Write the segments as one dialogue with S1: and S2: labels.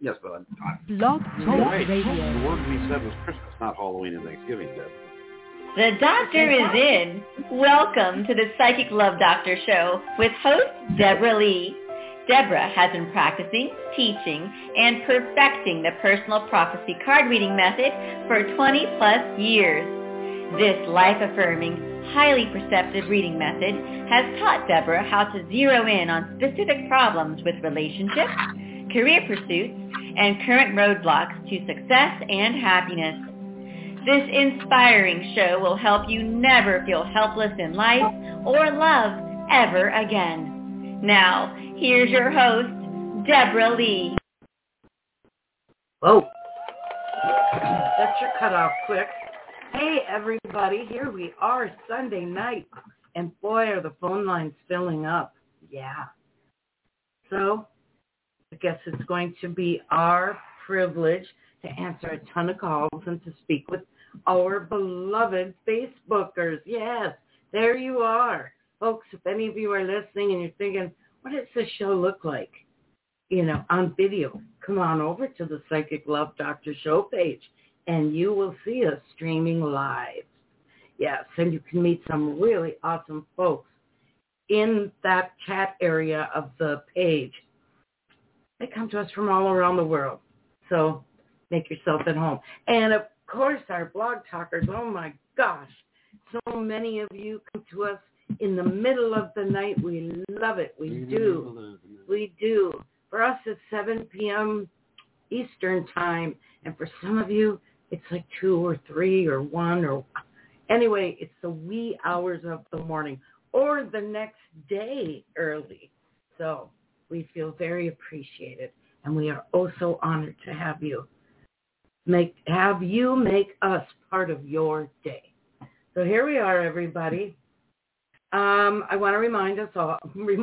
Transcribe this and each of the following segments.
S1: Yes, but I'm
S2: Blog Talk
S1: right.
S2: Radio.
S1: The word we said was Christmas, not Halloween and Thanksgiving, Deb.
S3: The doctor is in. Welcome to the Psychic Love Doctor Show with host Deborah Lee. Deborah has been practicing, teaching, and perfecting the personal prophecy card reading method for 20 plus years. This life-affirming, highly perceptive reading method has taught Deborah how to zero in on specific problems with relationships, career pursuits, and current roadblocks to success and happiness. This inspiring show will help you never feel helpless in life or love ever again. Now, here's your host, Deborah Lee.
S4: Whoa. That's your cutoff quick. Hey, everybody. Here we are, Sunday night. And boy, are the phone lines filling up. Yeah. So, I guess it's going to be our privilege to answer a ton of calls and to speak with our beloved Facebookers. Yes, there you are. Folks, if any of you are listening and you're thinking, what does this show look like? On video, come on over to the Psychic Love Doctor Show page and you will see us streaming live. Yes, and you can meet some really awesome folks in that chat area of the page. They come to us from all around the world. So make yourself at home. And of course, our blog talkers, oh my gosh, so many of you come to us in the middle of the night. We love it. We do. We do. For us, it's 7 p.m. Eastern time. And for some of you, it's like 2 or 3 or 1 or... Anyway, it's the wee hours of the morning or the next day early. So we feel very appreciated. And we are oh so honored to have you. Make us part of your day. So here we are, everybody. I want to remind us all,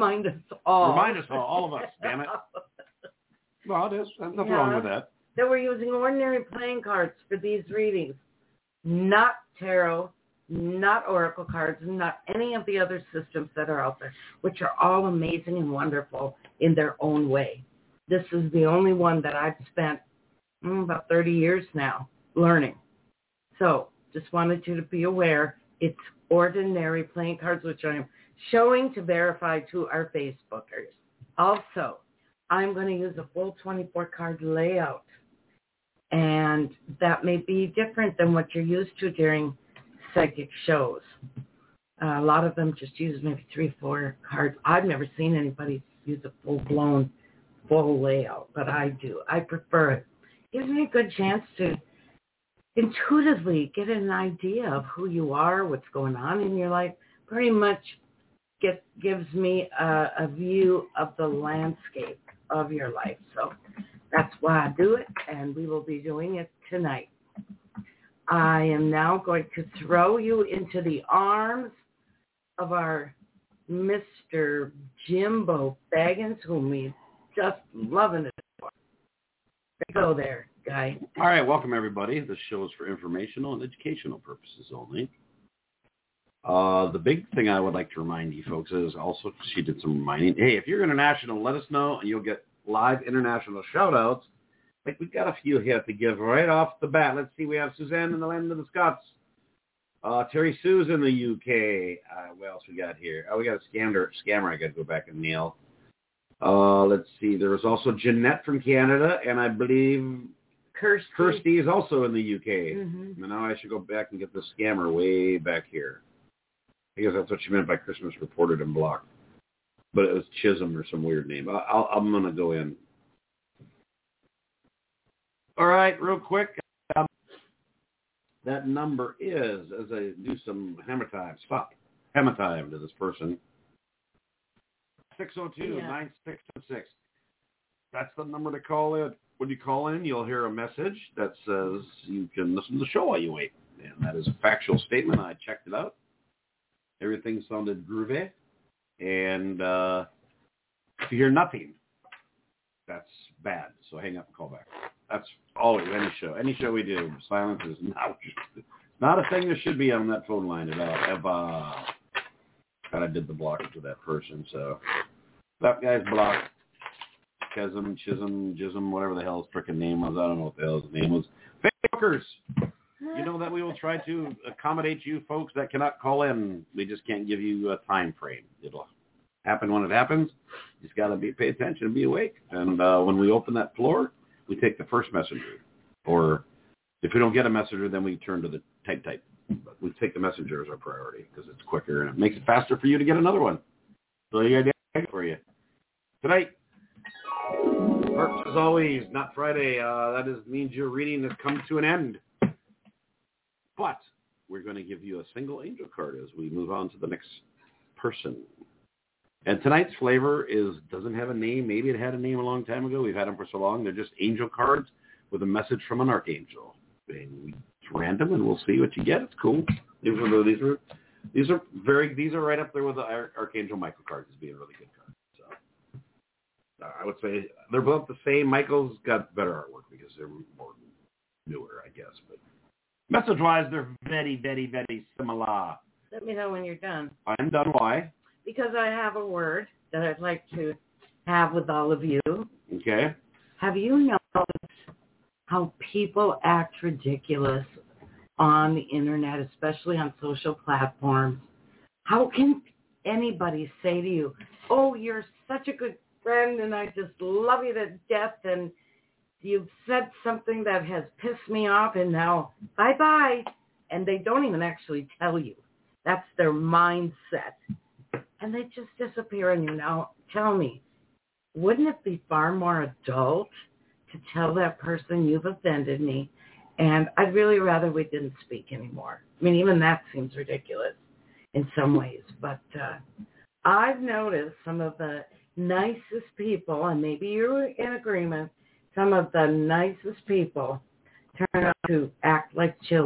S1: all of us, damn it. Well, it is. There's nothing wrong with that.
S4: That we're using ordinary playing cards for these readings, not tarot, not oracle cards, not any of the other systems that are out there, which are all amazing and wonderful in their own way. This is the only one that I've spent about 30 years now learning. So just wanted you to be aware it's ordinary playing cards, which I am showing to verify to our Facebookers. Also, I'm going to use a full 24-card layout, and that may be different than what you're used to during psychic shows. A lot of them just use maybe 3-4 cards. I've never seen anybody use a full-blown full layout, but I do. I prefer it. Gives me a good chance to intuitively get an idea of who you are, what's going on in your life. Pretty much gives me a view of the landscape of your life. So that's why I do it, and we will be doing it tonight. I am now going to throw you into the arms of our Mr. Jimbo Baggins, whom we just loving it for. Go there, guy.
S1: All right, welcome everybody. This show is for informational and educational purposes only. The big thing I would like to remind you folks is also, she did some reminding. Hey, if you're international, let us know, and you'll get live international shout-outs. Like we've got a few here to give right off the bat. Let's see, we have Suzanne in the land of the Scots. Terry Sue's in the UK. What else we got here? Oh, we got a scammer I got to go back and nail. Let's see. There was also Jeanette from Canada, and I believe Kirsty is also in the UK. Mm-hmm. And now I should go back and get the scammer way back here. I guess that's what she meant by Christmas reported and blocked. But it was Chisholm or some weird name. I'm going to go in. All right, real quick. That number is, as I do some hammer time to this person, 602-9676. That's the number to call in. When you call in, you'll hear a message that says you can listen to the show while you wait. And that is a factual statement. I checked it out. Everything sounded groovy. And if you hear nothing, that's bad. So hang up and call back. That's always any show. Any show we do, silence is not a thing that should be on that phone line at all. And I did the blocking to that person, so that guy's blocked. Chisholm, whatever the hell his frickin' name was. I don't know what the hell his name was. Facebookers. You know that we will try to accommodate you folks that cannot call in. We just can't give you a time frame. It'll happen when it happens. You just got to pay attention and be awake. And when we open that floor, we take the first messenger. Or if we don't get a messenger, then we turn to the type. But we take the messenger as our priority because it's quicker and it makes it faster for you to get another one. So you got for you. Tonight, Perks, as always, not Friday. That means your reading has come to an end. But we're going to give you a single angel card as we move on to the next person. And tonight's flavor doesn't have a name. Maybe it had a name a long time ago. We've had them for so long. They're just angel cards with a message from an archangel. And it's random, and we'll see what you get. It's cool. These are right up there with the Archangel Michael cards as being really good cards. So I would say they're both the same. Michael's got better artwork because they're more newer, I guess. But message-wise, they're very, very, very similar.
S4: Let me know when you're done.
S1: I'm done. Why?
S4: Because I have a word that I'd like to have with all of you.
S1: Okay.
S4: Have you noticed how people act ridiculous on the internet, especially on social platforms? How can anybody say to you, oh, you're such a good friend and I just love you to death and you've said something that has pissed me off and now bye-bye. And they don't even actually tell you. That's their mindset. And they just disappear on you. Now, tell me, wouldn't it be far more adult to tell that person you've offended me and I'd really rather we didn't speak anymore? I mean, even that seems ridiculous in some ways. But I've noticed some of the nicest people, and maybe you're in agreement, some of the nicest people turn out to act like children.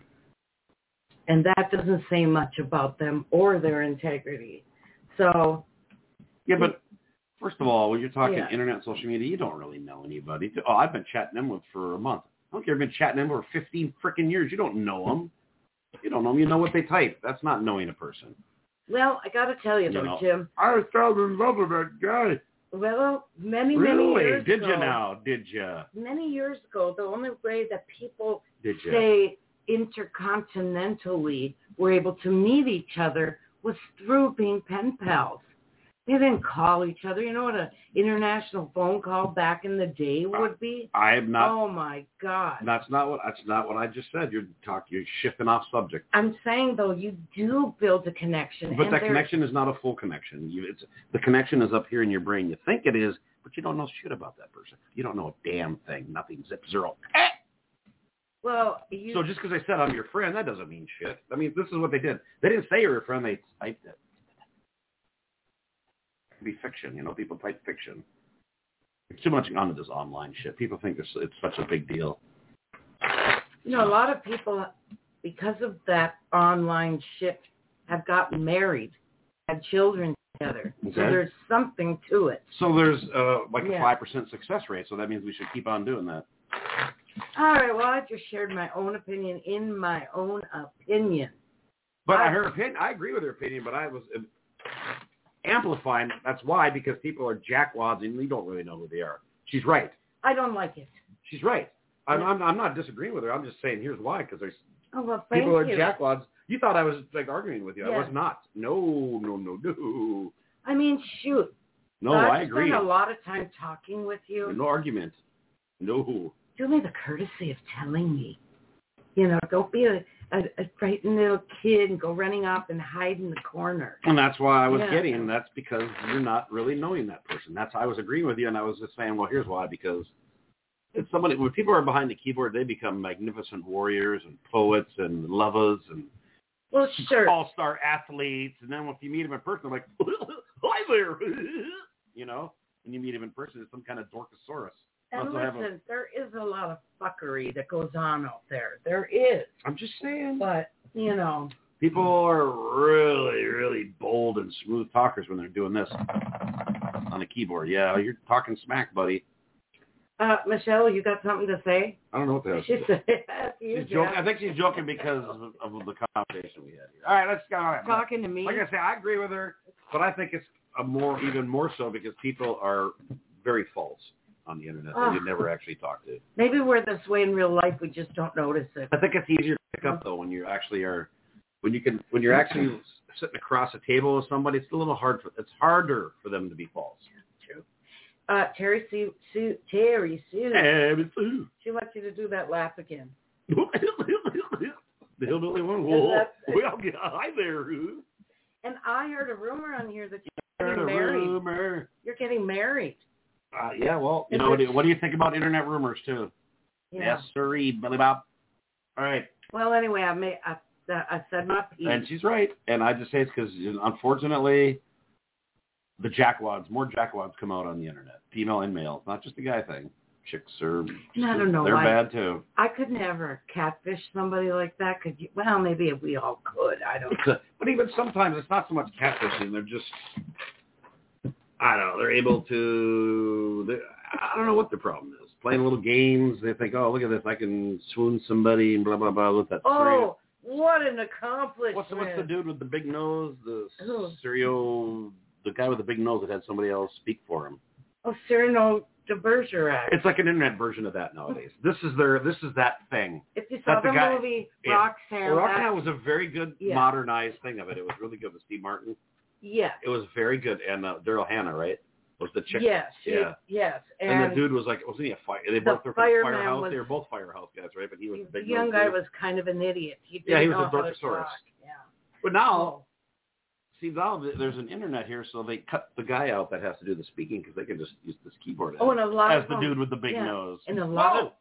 S4: And that doesn't say much about them or their integrity. So,
S1: yeah, but first of all, when you're talking internet, social media, you don't really know anybody. Oh, I've been chatting them with for a month. I don't care. I've been chatting them for 15 freaking years. You don't know them. You don't know them. You know what they type. That's not knowing a person.
S4: Well, I got to tell you, though, Jim.
S1: I fell in love with that guy.
S4: Well, many years
S1: Did
S4: ago.
S1: you now? Did you?
S4: Many years ago, the only way that people say intercontinentally were able to meet each other was through being pen pals. They didn't call each other. You know what an international phone call back in the day would be?
S1: I am not.
S4: Oh my God.
S1: That's not what I just said. You're shifting off subject.
S4: I'm saying though, you do build a connection.
S1: But that connection is not a full connection. The connection is up here in your brain. You think it is, but you don't know shit about that person. You don't know a damn thing. Nothing. Zip zero.
S4: Well,
S1: so just because I said I'm your friend, that doesn't mean shit. I mean, this is what they did. They didn't say you're a friend. They typed it. Be fiction, people type fiction. It's too much onto this online shit. People think it's such a big deal.
S4: A lot of people, because of that online shit, have gotten married, had children together. Okay. So there's something to it.
S1: So there's a 5% success rate, so that means we should keep on doing that.
S4: All right, well, I just shared my own opinion in my own opinion.
S1: But her opinion, I agree with her opinion, but I was amplifying. That's why, because people are jackwads and you don't really know who they are. She's right.
S4: I don't like it.
S1: She's right. I'm not disagreeing with her. I'm just saying here's why, because there's
S4: people
S1: are jackwads. You thought I was arguing with you.
S4: Yeah.
S1: I was not. No.
S4: I mean, shoot.
S1: No, I agree.
S4: I spent a lot of time talking with you.
S1: No argument. No.
S4: Do me the courtesy of telling me. Don't be a frightened little kid and go running off and hide in the corner.
S1: And that's why I was getting. That's because you're not really knowing that person. That's I was agreeing with you, and I was just saying, well, here's why. Because it's somebody. When people are behind the keyboard, they become magnificent warriors and poets and lovers and all-star athletes. And then if you meet them in person, they're like, hi there, When you meet them in person, it's some kind of Dorkosaurus.
S4: And listen, there is a lot of fuckery that goes on out there. There is.
S1: I'm just saying.
S4: But,
S1: people are really, really bold and smooth talkers when they're doing this on a keyboard. Yeah, you're talking smack, buddy.
S4: Michelle, you got something to say?
S1: I don't know what that is. She's joking. I think she's joking because of the conversation we had here. All right, let's go on.
S4: Talking to me.
S1: Like I say, I agree with her, but I think it's even more so because people are very false on the internet that you never actually talk to.
S4: Maybe we're this way in real life. We just don't notice it.
S1: I think it's easier to pick up though when you actually are, when you're actually sitting across a table with somebody. It's a little hard. It's harder for them to be false.
S4: True. Terry Sue. She wants you to do that laugh again.
S1: The hillbilly one. Well, hi there.
S4: And I heard a rumor on here that you're getting married. You're getting married.
S1: Yeah, well, you know, what do you think about internet rumors too?
S4: Yeah.
S1: Yes, sirree, Billy Bob. All right.
S4: Well, anyway, I said my piece.
S1: And she's right. And I just say it's because, unfortunately, the jackwads, more jackwads come out on the internet, female and male. It's not just a guy thing. Chicks are,
S4: I don't know,
S1: they're bad too.
S4: I could never catfish somebody like that. Could you? Well, maybe we all could. I don't know.
S1: But even sometimes it's not so much catfishing. They're just, I don't know, they're able to, I don't know what the problem is. Playing little games. They think, oh, look at this. I can swoon somebody and blah, blah, blah. With that
S4: oh, what an accomplishment.
S1: What's the dude with the big nose? The guy with the big nose that had somebody else speak for him.
S4: Oh, Cyrano de Bergerac.
S1: It's like an internet version of that nowadays. This is that thing.
S4: If you saw the movie Roxanne.
S1: Roxanne was a very good modernized thing of it. It was really good with Steve Martin.
S4: Yeah.
S1: It was very good. And Daryl Hannah, right? Was the chick.
S4: Yes.
S1: Yeah.
S4: Yes.
S1: And the dude was like, wasn't he a fire? They both were from Firehouse. They were both Firehouse guys, right? But he was the big
S4: young guy was kind of an idiot.
S1: He was a Dorkosaurus.
S4: Yeah.
S1: But now, now there's an internet here, so they cut the guy out that has to do the speaking because they can just use this keyboard
S4: and a lot
S1: as the dude with the big nose.
S4: And a lot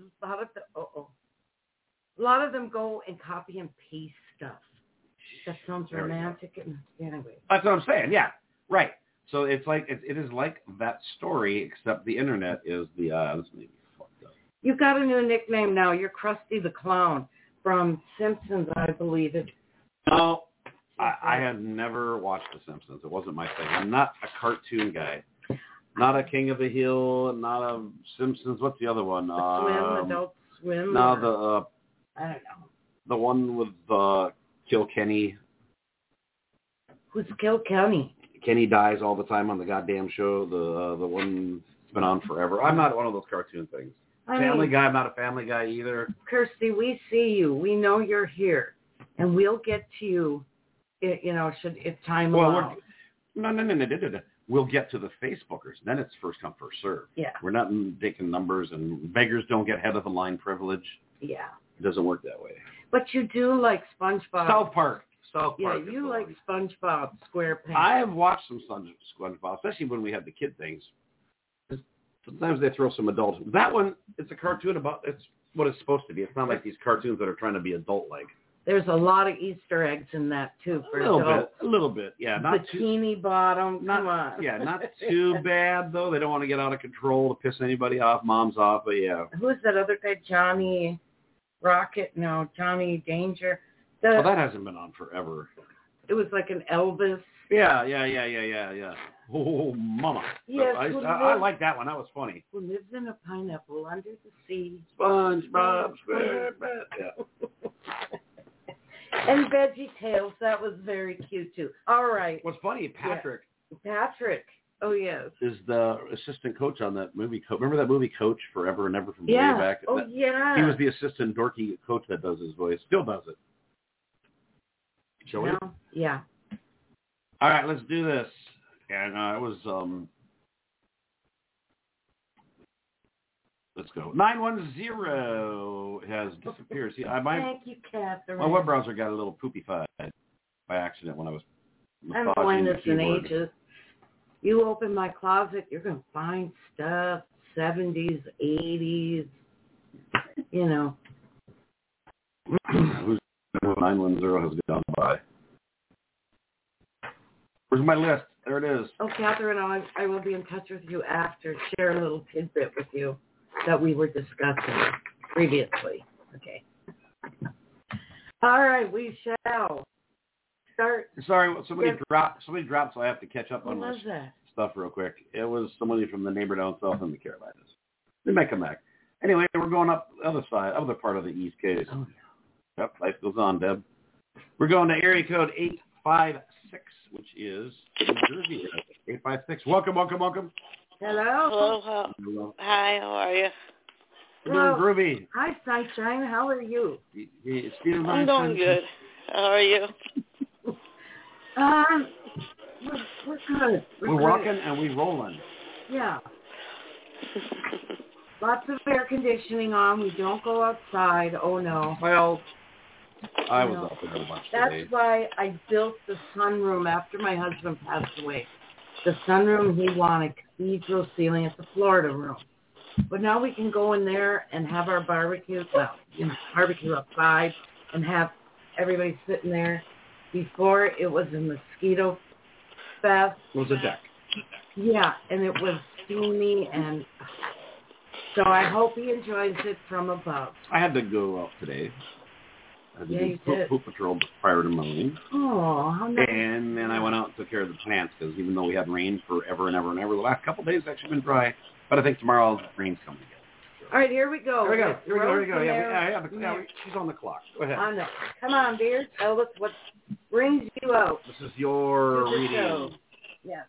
S4: of them go and copy and paste stuff. That sounds romantic. And anyway,
S1: that's what I'm saying. Yeah, right. So it's like it is like that story, except the internet is the. This may be fucked up.
S4: You've got a new nickname now. You're Krusty the Clown from Simpsons, I believe it.
S1: No. I had never watched The Simpsons. It wasn't my thing. I'm not a cartoon guy. Not a King of the Hill, not a Simpsons. What's the other one?
S4: Adult Swim.
S1: No,
S4: I don't know.
S1: The one with Kilkenny.
S4: Who's Kilkenny?
S1: Kenny dies all the time on the goddamn show. The one that's been on forever. I'm not one of those cartoon things. Family Guy. I'm not a Family Guy either.
S4: Kirsty, we see you. We know you're here, and we'll get to you. If time allows.
S1: No. We'll get to the Facebookers. Then it's first come, first serve.
S4: Yeah.
S1: We're not taking numbers, and beggars don't get head of the line privilege.
S4: Yeah.
S1: It doesn't work that way.
S4: But you do like SpongeBob.
S1: South Park.
S4: Yeah, you like SpongeBob SquarePants.
S1: I have watched some SpongeBob, especially when we had the kid things. Sometimes they throw some adult. That one, it's a cartoon about, it's what it's supposed to be. It's not like these cartoons that are trying to be adult-like.
S4: There's a lot of Easter eggs in that, too, for adults.
S1: A little bit, yeah. Not
S4: Bikini Bottom, come on.
S1: Yeah, not too bad, though. They don't want to get out of control to piss anybody off, moms off, but yeah.
S4: Who's that other guy, Johnny Rocket? No, Johnny Danger.
S1: Well, that hasn't been on forever.
S4: It was like an Elvis.
S1: Yeah. Oh, mama.
S4: Yes,
S1: I like that one. That was funny.
S4: Who lives in a pineapple under the sea.
S1: SpongeBob SquarePants. Yeah.
S4: And Veggie Tales, that was very cute, too. All right.
S1: What's funny, Patrick.
S4: Oh, yes.
S1: Is the assistant coach on that movie. Remember that movie Coach, Forever and Ever from way back?
S4: Oh, yeah.
S1: He was the assistant dorky coach that does his voice. Still does it. Shall we?
S4: Yeah.
S1: All right, let's do this. And it was, let's go. 910 has disappeared. See,
S4: Thank you, Catherine.
S1: My web browser got a little poopy-fied by accident when I was
S4: I'm playing this in ages. You open my closet, you're going to find stuff, 70s, 80s,
S1: Who's 910 has gone by. Where's my list? There it is.
S4: Oh, Catherine, I will be in touch with you after. Share a little tidbit with you that we were discussing previously. Okay. All right, we shall start.
S1: Sorry, somebody dropped, so I have to catch up on
S4: my
S1: stuff real quick. It was somebody from the neighbor down south in the Carolinas. They might come back. Anyway, we're going up the other part of the East Coast.
S4: Oh, yeah.
S1: Yep, life goes on, Deb. We're going to area code 856, which is New Jersey. 856. Welcome.
S4: Hello.
S2: Hello. Hi. How are you?
S1: We're doing groovy.
S4: Hi, Sunshine. How are you?
S2: I'm doing good. How are you?
S4: We're good.
S1: We're rocking and we rolling.
S4: Yeah. Lots of air conditioning on. We don't go outside. Oh, no.
S1: Well, I was out there a bunch today.
S4: That's why I built the sunroom after my husband passed away. The sunroom he wanted, cathedral ceiling. It's a Florida room. But now we can go in there and have our barbecue, barbecue outside and have everybody sitting there. Before, it was a mosquito fest.
S1: It was a deck.
S4: Yeah, and it was steamy, and so I hope he enjoys it from above.
S1: I had to go out today. I had to do poop patrol prior to mowing.
S4: Oh, how nice.
S1: And then I went out and took care of the plants because even though we had rain forever and ever and ever, the last couple of days it's actually been dry. But I think tomorrow the rain's coming again.
S4: All right, here we go.
S1: Here we go. Yeah, she's on the clock. Go ahead.
S4: I know. Come on, dear. Tell us what brings you out.
S1: This is your reading.
S4: Yes.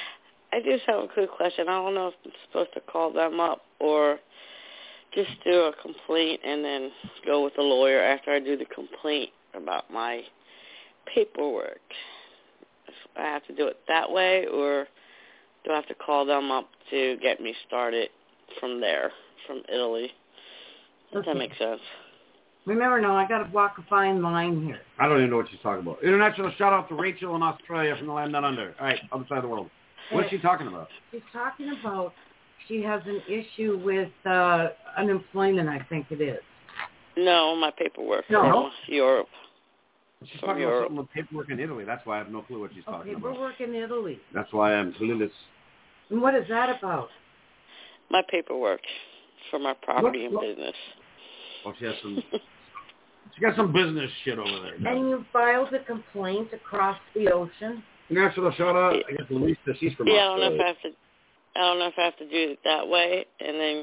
S2: I just have a quick question. I don't know if I'm supposed to call them up or just do a complaint and then go with the lawyer after I do the complaint about my paperwork. If I have to do it that way, or do I have to call them up to get me started from there, from Italy? Does that make sense?
S4: Remember, now I got to walk a fine line here.
S1: I don't even know what she's talking about. International shout out to Rachel in Australia from the land down under. All right, other side of the world. What is she talking about?
S4: She's talking about she has an issue with unemployment, I think it is.
S2: No, my paperwork
S4: from
S2: Europe.
S1: She's talking about something with paperwork in Italy. That's why I have no clue what she's talking about.
S4: Paperwork in Italy.
S1: That's why I'm clueless.
S4: And what is that about?
S2: My paperwork for my property and business.
S1: Oh, she has some... She got some business shit over there.
S4: And you filed a complaint across the ocean?
S1: National shout out. I guess Louisa, she's from Australia.
S2: I don't know if I have to do it that way and then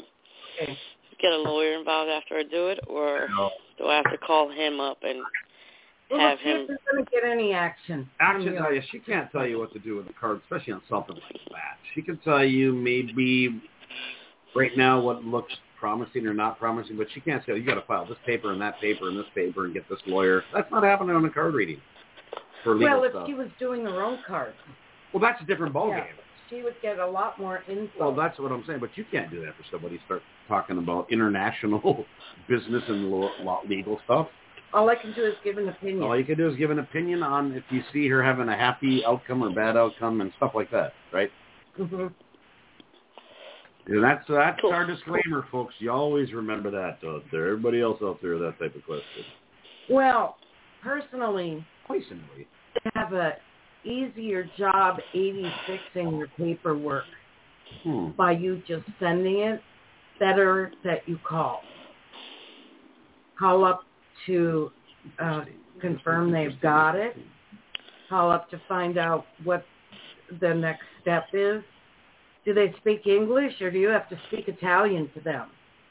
S2: get a lawyer involved after I do it, or do I have to call him up and have him?
S4: Well, going to get any action.
S1: She can't tell you what to do with the card, especially on something like that. She can tell you maybe right now what looks promising or not promising, but she can't say, you got to file this paper and that paper and this paper and get this lawyer. That's not happening on a card reading for legal stuff. Well,
S4: if she was doing her own cards.
S1: Well, that's a different ballgame.
S4: She would get a lot more info.
S1: Well, that's what I'm saying, but you can't do that for somebody start talking about international business and legal stuff.
S4: All I can do is give an opinion.
S1: All you can do is give an opinion on if you see her having a happy outcome or bad outcome and stuff like that, right?
S4: Mm-hmm.
S1: And that's our disclaimer, folks. You always remember that out there. Everybody else out there, that type of question.
S4: Well, personally, I have a easier job 86ing your paperwork by you just sending it. Better that you call. Call up to confirm they've got it. Call up to find out what the next step is. Do they speak English, or do you have to speak Italian to them?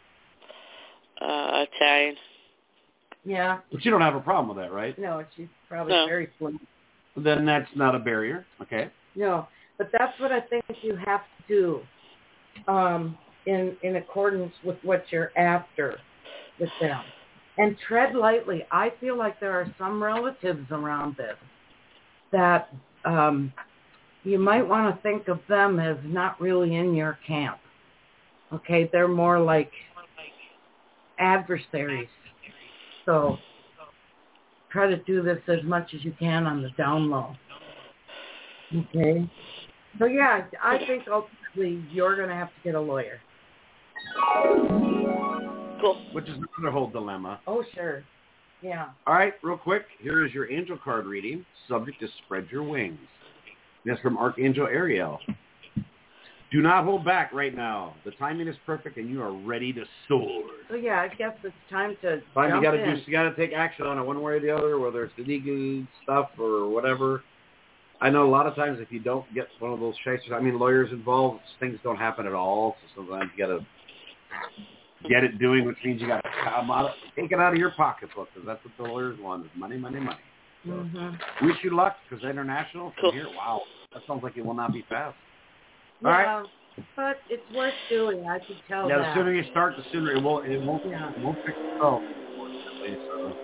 S2: Italian.
S4: Yeah.
S1: But you don't have a problem with that, right?
S4: No, she's probably very fluent.
S1: Then that's not a barrier, okay?
S4: No, but that's what I think you have to do in accordance with what you're after with them. And tread lightly. I feel like there are some relatives around this that you might want to think of them as not really in your camp. Okay, they're more like adversaries. So try to do this as much as you can on the down low. Okay? So yeah, I think ultimately you're going to have to get a lawyer.
S2: Cool.
S1: Which is another whole dilemma.
S4: Oh, sure. Yeah.
S1: All right, real quick. Here is your angel card reading. Subject is spread your wings. That's from Archangel Ariel. Do not hold back right now. The timing is perfect, and you are ready to soar.
S4: So yeah, I guess it's time to
S1: jump in. You got to take action on it one way or the other, whether it's the legal stuff or whatever. I know a lot of times if you don't get one of those chasers, lawyers involved, things don't happen at all. So sometimes you got to get it doing, which means you got to take it out of your pocketbook, because that's what the lawyers want: is money, money, money. So wish you luck, because international from here. Wow, that sounds like it will not be fast.
S4: All right. But it's worth doing. I could tell
S1: Yeah,
S4: that.
S1: the sooner you start, the sooner it won't
S4: Yeah.
S1: fix itself. Unfortunately, so.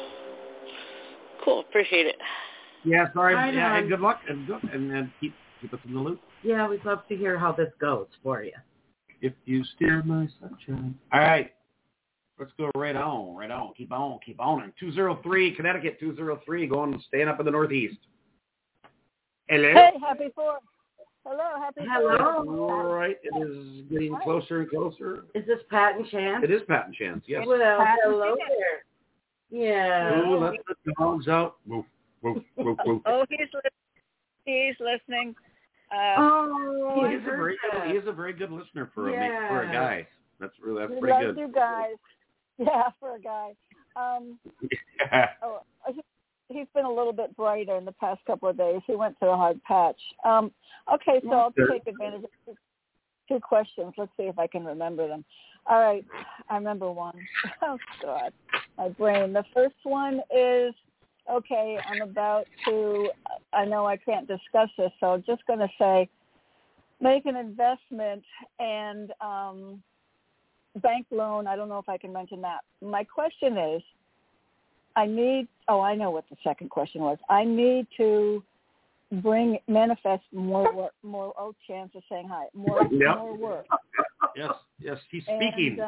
S2: Cool. Appreciate it.
S1: Yeah, sorry.
S4: Right
S1: Yeah,
S4: on.
S1: and good luck, and keep us in the loop.
S4: Yeah, we'd love to hear how this goes for you.
S1: If you steer my sunshine. All right. Let's go right on. Keep on. And 203, Connecticut, 203, staying up in the Northeast. Hello?
S5: Hey, happy 4th. Hello, happy 4th.
S4: Hello.
S1: All right. It is getting closer and closer.
S4: Is this Pat and Chance?
S1: It is Pat and Chance, yes.
S4: Well,
S5: Pat and
S4: hello
S5: Chance.
S4: there. Yeah.
S1: Ooh, let's let the dogs out. Woof, woof, woof, woof.
S5: Oh, he's listening.
S4: Oh,
S1: He is a very good listener for a guy. That's
S5: He
S1: pretty
S5: loves
S1: good.
S5: you guys. Yeah, for a guy.
S1: Yeah.
S5: He's been a little bit brighter in the past couple of days. He went to a hard patch. Okay, so I'll take advantage of 2 questions. Let's see if I can remember them. All right, I remember one. Oh, God, my brain. The first one is, okay, I'm about to, I know I can't discuss this, so I'm just going to say, make an investment and bank loan. I don't know if I can mention that. My question is, I know what the second question was. I need to manifest more work, Chance is saying hi, more work.
S1: Yes, he's speaking.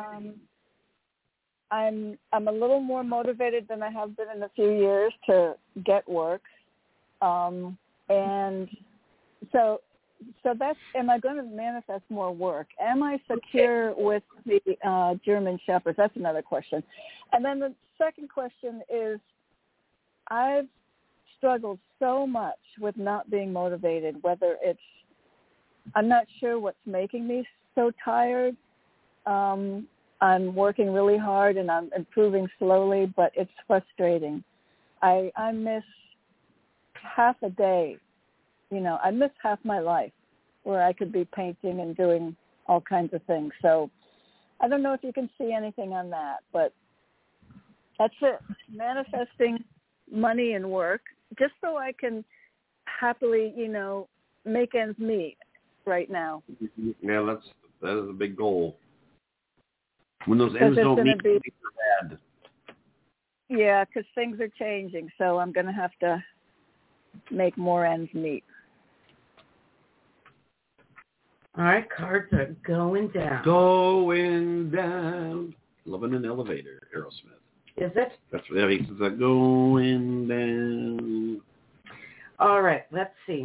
S5: And I'm a little more motivated than I have been in a few years to get work. And so that's, am I going to manifest more work? Am I secure with the German Shepherds? That's another question. And then the second question is, I've struggled so much with not being motivated, whether it's, I'm not sure what's making me so tired. I'm working really hard and I'm improving slowly, but it's frustrating. I miss half a day. I miss half my life where I could be painting and doing all kinds of things. So I don't know if you can see anything on that, but that's it. Manifesting money and work just so I can happily, make ends meet right now.
S1: Yeah, that is a big goal. When those ends don't meet, things are bad.
S5: Yeah, because things are changing, so I'm going to have to make more ends meet.
S4: All right, cards are going down.
S1: Going down. Loving an elevator, Aerosmith.
S4: Is it?
S1: That's what he says. Going down.
S4: All right, let's see.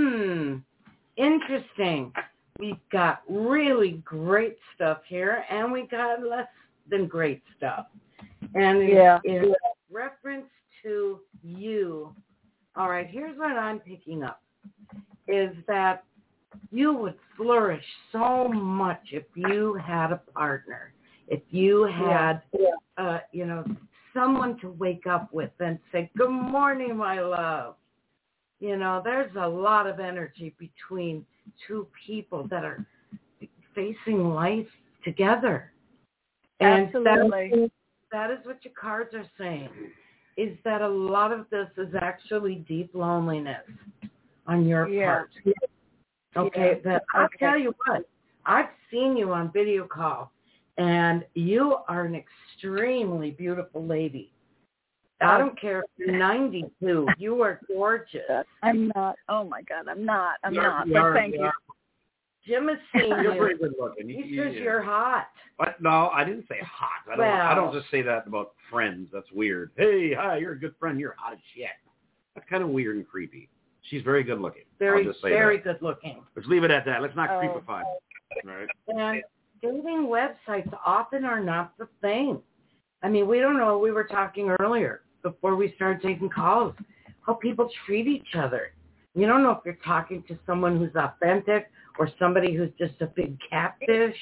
S4: Interesting. We've got really great stuff here, and we got less than great stuff. And in reference to you, all right, here's what I'm picking up, is that you would flourish so much if you had a partner, if you had, someone to wake up with and say, good morning, my love. There's a lot of energy between two people that are facing life together.
S5: Absolutely.
S4: And that is what your cards are saying, is that a lot of this is actually deep loneliness on your part. Okay, but I'll tell you what, I've seen you on video call, and you are an extremely beautiful lady. I don't care if you're 92. You are gorgeous.
S5: I'm not. Oh, my God, I'm not. But thank you.
S4: Jim has seen you.
S1: You're very good looking.
S4: He says you're hot.
S1: What? No, I didn't say hot. I don't just say that about friends. That's weird. Hey, hi, you're a good friend. You're hot as shit. That's kind of weird and creepy. She's very good looking.
S4: Very,
S1: I'll just say
S4: very
S1: that.
S4: good looking.
S1: Let's leave it at that. Let's not creepify. All right.
S4: And dating websites often are not the thing. I mean, we don't know. We were talking earlier before we started taking calls, how people treat each other. You don't know if you're talking to someone who's authentic or somebody who's just a big catfish.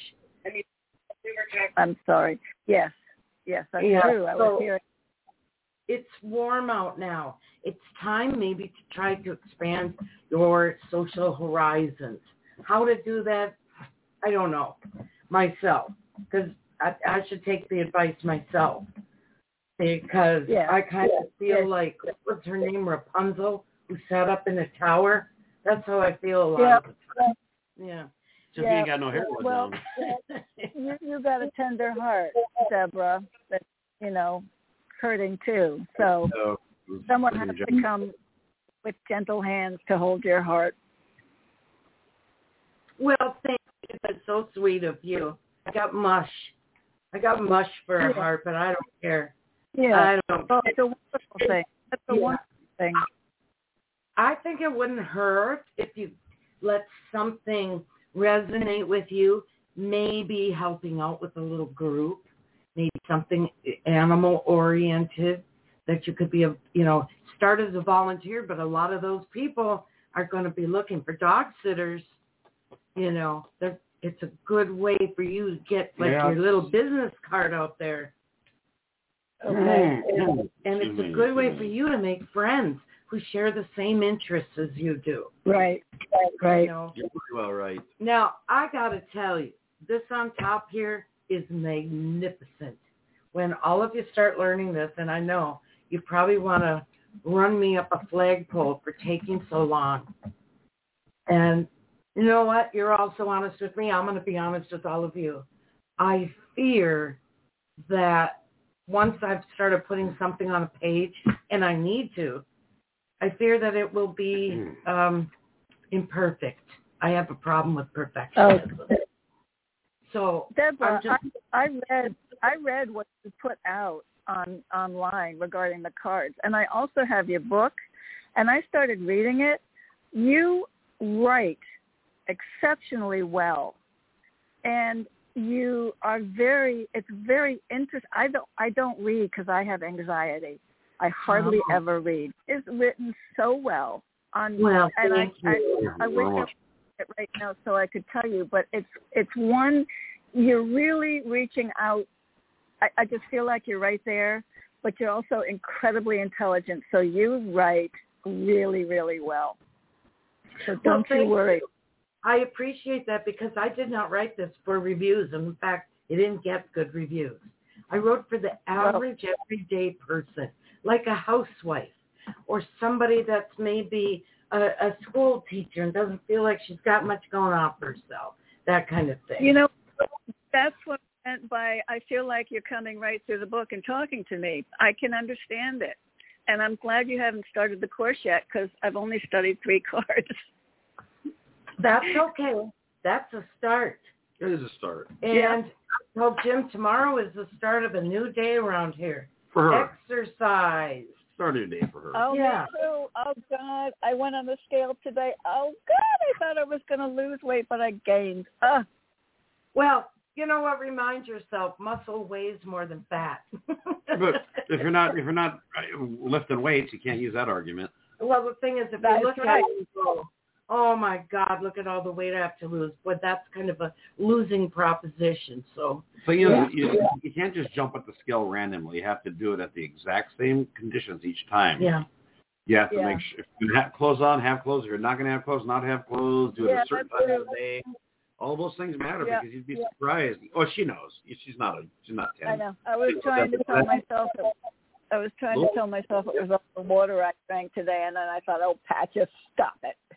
S5: I'm sorry. Yes, that's true. I was hearing.
S4: It's warm out now. It's time maybe to try to expand your social horizons. How to do that, I don't know myself, because I should take the advice myself. Because I kind of feel like, what's her name, Rapunzel, who sat up in a tower? That's how I feel a lot of the time. Yeah.
S1: Just you ain't got no hair.
S5: Well, you got a tender heart, Deborah, that's, hurting too. So someone has to come with gentle hands to hold your heart.
S4: Well, thank you. That's so sweet of you. I got mush for a heart, but I don't care.
S5: Yeah.
S4: I don't.
S5: Well, it's a wonderful thing. That's a wonderful thing.
S4: I think it wouldn't hurt if you let something resonate with you, maybe helping out with a little group, maybe something animal-oriented that you could be, start as a volunteer, but a lot of those people are going to be looking for dog sitters. It's a good way for you to get your little business card out there. Okay. And it's a good way for you to make friends who share the same interests as you do.
S5: Right.
S1: You're pretty well right.
S4: Now, I got to tell you, this on top here is magnificent. When all of you start learning this, and I know you probably want to run me up a flagpole for taking so long. And you know what? You're also honest with me. I'm going to be honest with all of you. I fear that once I've started putting something on a page, and I need to, I fear that it will be imperfect. I have a problem with perfection.
S5: Oh.
S4: So,
S5: Deborah, I read what you put out online regarding the cards, and I also have your book, and I started reading it. You write exceptionally well, and you are it's very interesting. I don't read because I have anxiety. I hardly ever read. It's written so well I wish I read it right now so I could tell you, but it's one, you're really reaching out. I just feel like you're right there, but you're also incredibly intelligent, so you write really, really well. So don't you worry.
S4: I appreciate that because I did not write this for reviews. In fact, it didn't get good reviews. I wrote for the average everyday person, like a housewife or somebody that's maybe a school teacher and doesn't feel like she's got much going on for herself, that kind of thing.
S5: That's what I meant by I feel like you're coming right through the book and talking to me. I can understand it. And I'm glad you haven't started the course yet because I've only studied 3 cards.
S4: That's okay. That's a start.
S1: It is a start.
S4: And well, Jim, tomorrow is the start of a new day around here.
S1: For her.
S4: Exercise.
S1: Start a new day for her.
S5: Oh, yeah. Me too. Oh, God. I went on the scale today. Oh, God. I thought I was going to lose weight, but I gained.
S4: Well, you know what? Remind yourself, muscle weighs more than fat.
S1: But if you're not lifting weights, you can't use that argument.
S4: Well, the thing is, if you look at it, you go, oh my God, look at all the weight I have to lose. But that's kind of a losing proposition. So
S1: you can't just jump at the scale randomly. You have to do it at the exact same conditions each time.
S4: Yeah.
S1: You have to make sure if you have clothes on, have clothes. If you're not going to have clothes, not have clothes. Do it a certain time of the day. All those things matter because you'd be surprised. Oh, she knows. She's not 10.
S5: I know. I was trying to tell myself it was all the water I drank today, and then I thought, oh, Pat, just stop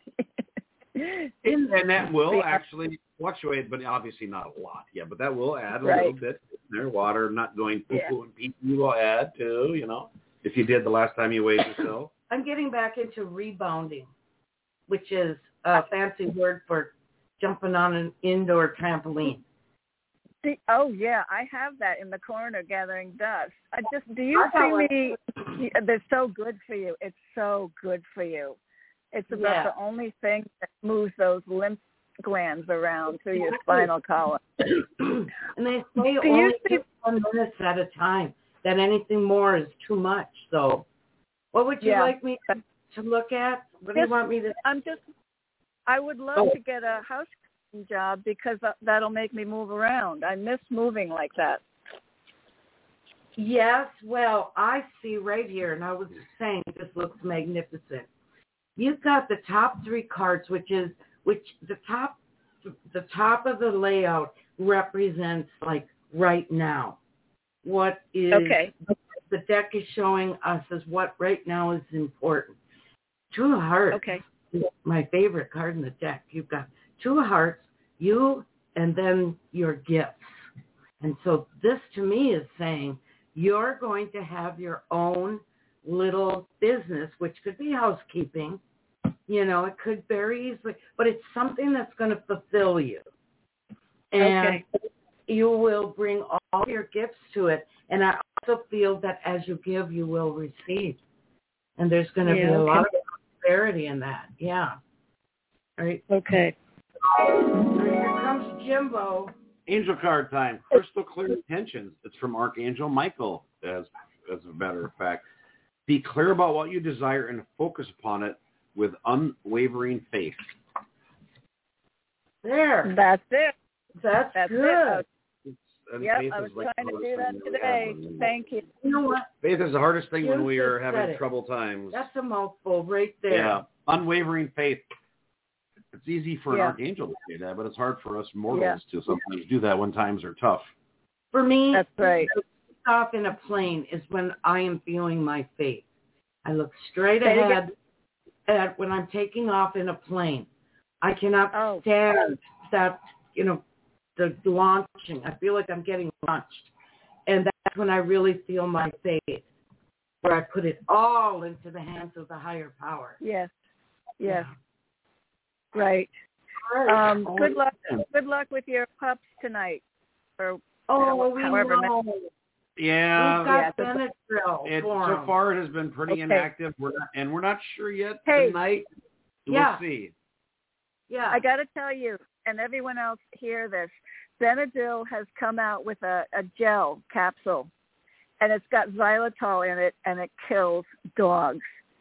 S5: it.
S1: And that will actually fluctuate, but obviously not a lot. Yeah, but that will add a little bit. Their water not going poo-poo and pee-pee will add too, if you did the last time you weighed yourself.
S4: I'm getting back into rebounding, which is a fancy word for jumping on an indoor trampoline.
S5: Oh, yeah, I have that in the corner gathering dust. Do you see me? They're so good for you. It's so good for you. It's about the only thing that moves those lymph glands around through your spinal column.
S4: And they say only 10 minutes at a time, that anything more is too much. So what would you like me to look at? What do you want me to...
S5: I would love to get a housekeeping job because that'll make me move around. I miss moving like that.
S4: Yes, well, I see right here, and I was saying this looks magnificent. You've got the top 3 cards, which the top of the layout represents like right now. What is the deck is showing us is what right now is important. 2 of hearts. Okay. My favorite card in the deck. You've got 2 of hearts, You and then your gifts. And so this to me is saying you're going to have your own little business, which could be housekeeping. You know, it could very easily, but it's something that's going to fulfill you. And you will bring all your gifts to it. And I also feel that as you give, you will receive. And there's going to be a lot of prosperity in that. Yeah. All right.
S5: Okay.
S4: Here comes Jimbo.
S1: Angel card time. Crystal clear intentions. It's from Archangel Michael, as a matter of fact. Be clear about what you desire and focus upon it with unwavering faith.
S4: There.
S5: That's it.
S4: That's good.
S5: Yep, I was trying to do that today. Thank you.
S4: You know what?
S1: Faith is the hardest thing when we are
S4: just
S1: having
S4: said it.
S1: troubled times.
S4: That's a mouthful right there.
S1: Yeah. Unwavering faith. It's easy for an
S5: Yeah.
S1: archangel to say that, but it's hard for us mortals to sometimes do that when times are tough.
S4: For me,
S5: That's right.
S4: off in a plane is when I am feeling my faith. I look straight
S5: Say it
S4: ahead at when I'm taking off in a plane. I cannot
S5: Oh.
S4: stand that, you know, the launching. I feel like I'm getting launched. And that's when I really feel my faith, where I put it all into the hands of the higher power.
S5: Yes.
S4: Yeah.
S5: Right.
S4: Oh,
S5: Good luck. Good luck with your pups tonight. Or
S4: we
S5: however
S4: know.
S5: many.
S1: Yeah.
S4: We've got
S5: Yeah,
S4: Benadryl for
S1: So
S4: 'em.
S1: far it has been pretty
S5: Okay.
S1: inactive. We're not sure yet
S5: Hey.
S1: tonight.
S4: Yeah.
S1: We'll see.
S4: Yeah.
S5: I got to tell you, and everyone else hear this, Benadryl has come out with a gel capsule, and it's got xylitol in it, and it kills dogs.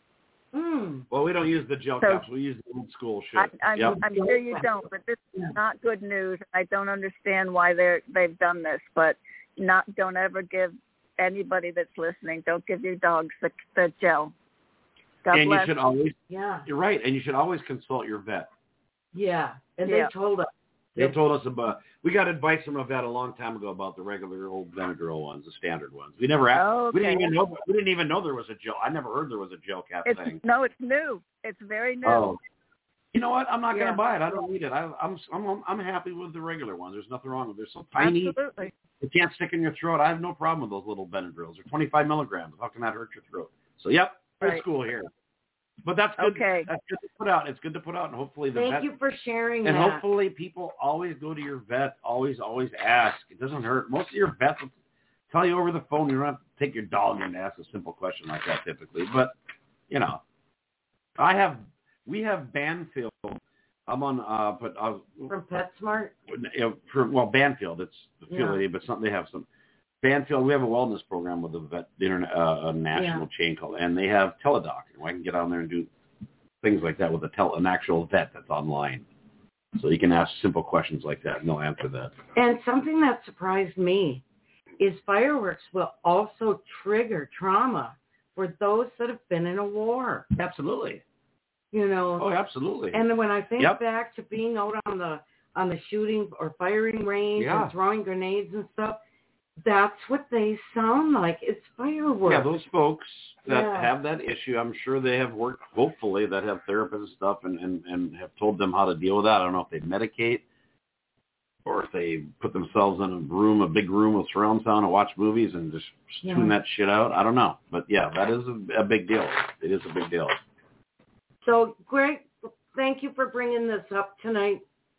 S1: Well, we don't use the gel caps. We use the old school shit.
S5: I'm sure you don't, but this is not good news. I don't understand why they've done this, but don't ever give anybody that's listening, don't give your dogs the gel. God
S1: and
S5: bless.
S1: you should always,
S4: Yeah.
S1: you're right, and you should always consult your vet.
S4: Yeah. And
S5: Yeah.
S4: they told us.
S1: They told us about, we got advice from a vet a long time ago about the regular old Benadryl ones, the standard ones. We never asked, we didn't even know there was a gel. I never heard there was a gel cap thing.
S5: No, it's new. It's very new.
S1: Oh. You know what? I'm not going to
S5: Yeah.
S1: buy it. I don't need it. I'm happy with the regular ones. There's nothing wrong with it. They're so tiny.
S5: Absolutely.
S1: You can't stick in your throat. I have no problem with those little Benadryls. They're 25 milligrams. How can that hurt your throat? So, yep, old
S5: Right.
S1: school here. But that's good.
S5: Okay.
S1: That's good to put out. It's good to put out, and hopefully the vet.
S4: Thank you for sharing
S1: And
S4: that.
S1: hopefully people always go to your vet. Always ask. It doesn't hurt. Most of your vets will tell you over the phone. You don't have to take your dog in to ask a simple question like that typically. But, you know, we have Banfield. I'm on,
S4: From PetSmart?
S1: Banfield. It's affiliated, but they have some. Banfield, we have a wellness program with a national chain called, and they have Teledoc. And I can get on there and do things like that with an actual vet that's online. So you can ask simple questions like that, and they'll answer that.
S4: And something that surprised me is fireworks will also trigger trauma for those that have been in a war.
S1: Absolutely.
S4: You know.
S1: Oh, absolutely.
S4: And when I think
S1: Yep.
S4: back to being out on the shooting or firing range
S1: Yeah.
S4: and throwing grenades and stuff, that's what they sound like. It's fireworks.
S1: Yeah, those folks that
S4: Yeah.
S1: have that issue, I'm sure they have worked, hopefully, that have therapists and stuff and have told them how to deal with that. I don't know if they medicate or if they put themselves in a big room with surround sound and watch movies and just tune that shit out. I don't know. But, yeah, that is a big deal. It is a big deal.
S4: So, Greg, thank you for bringing this up tonight.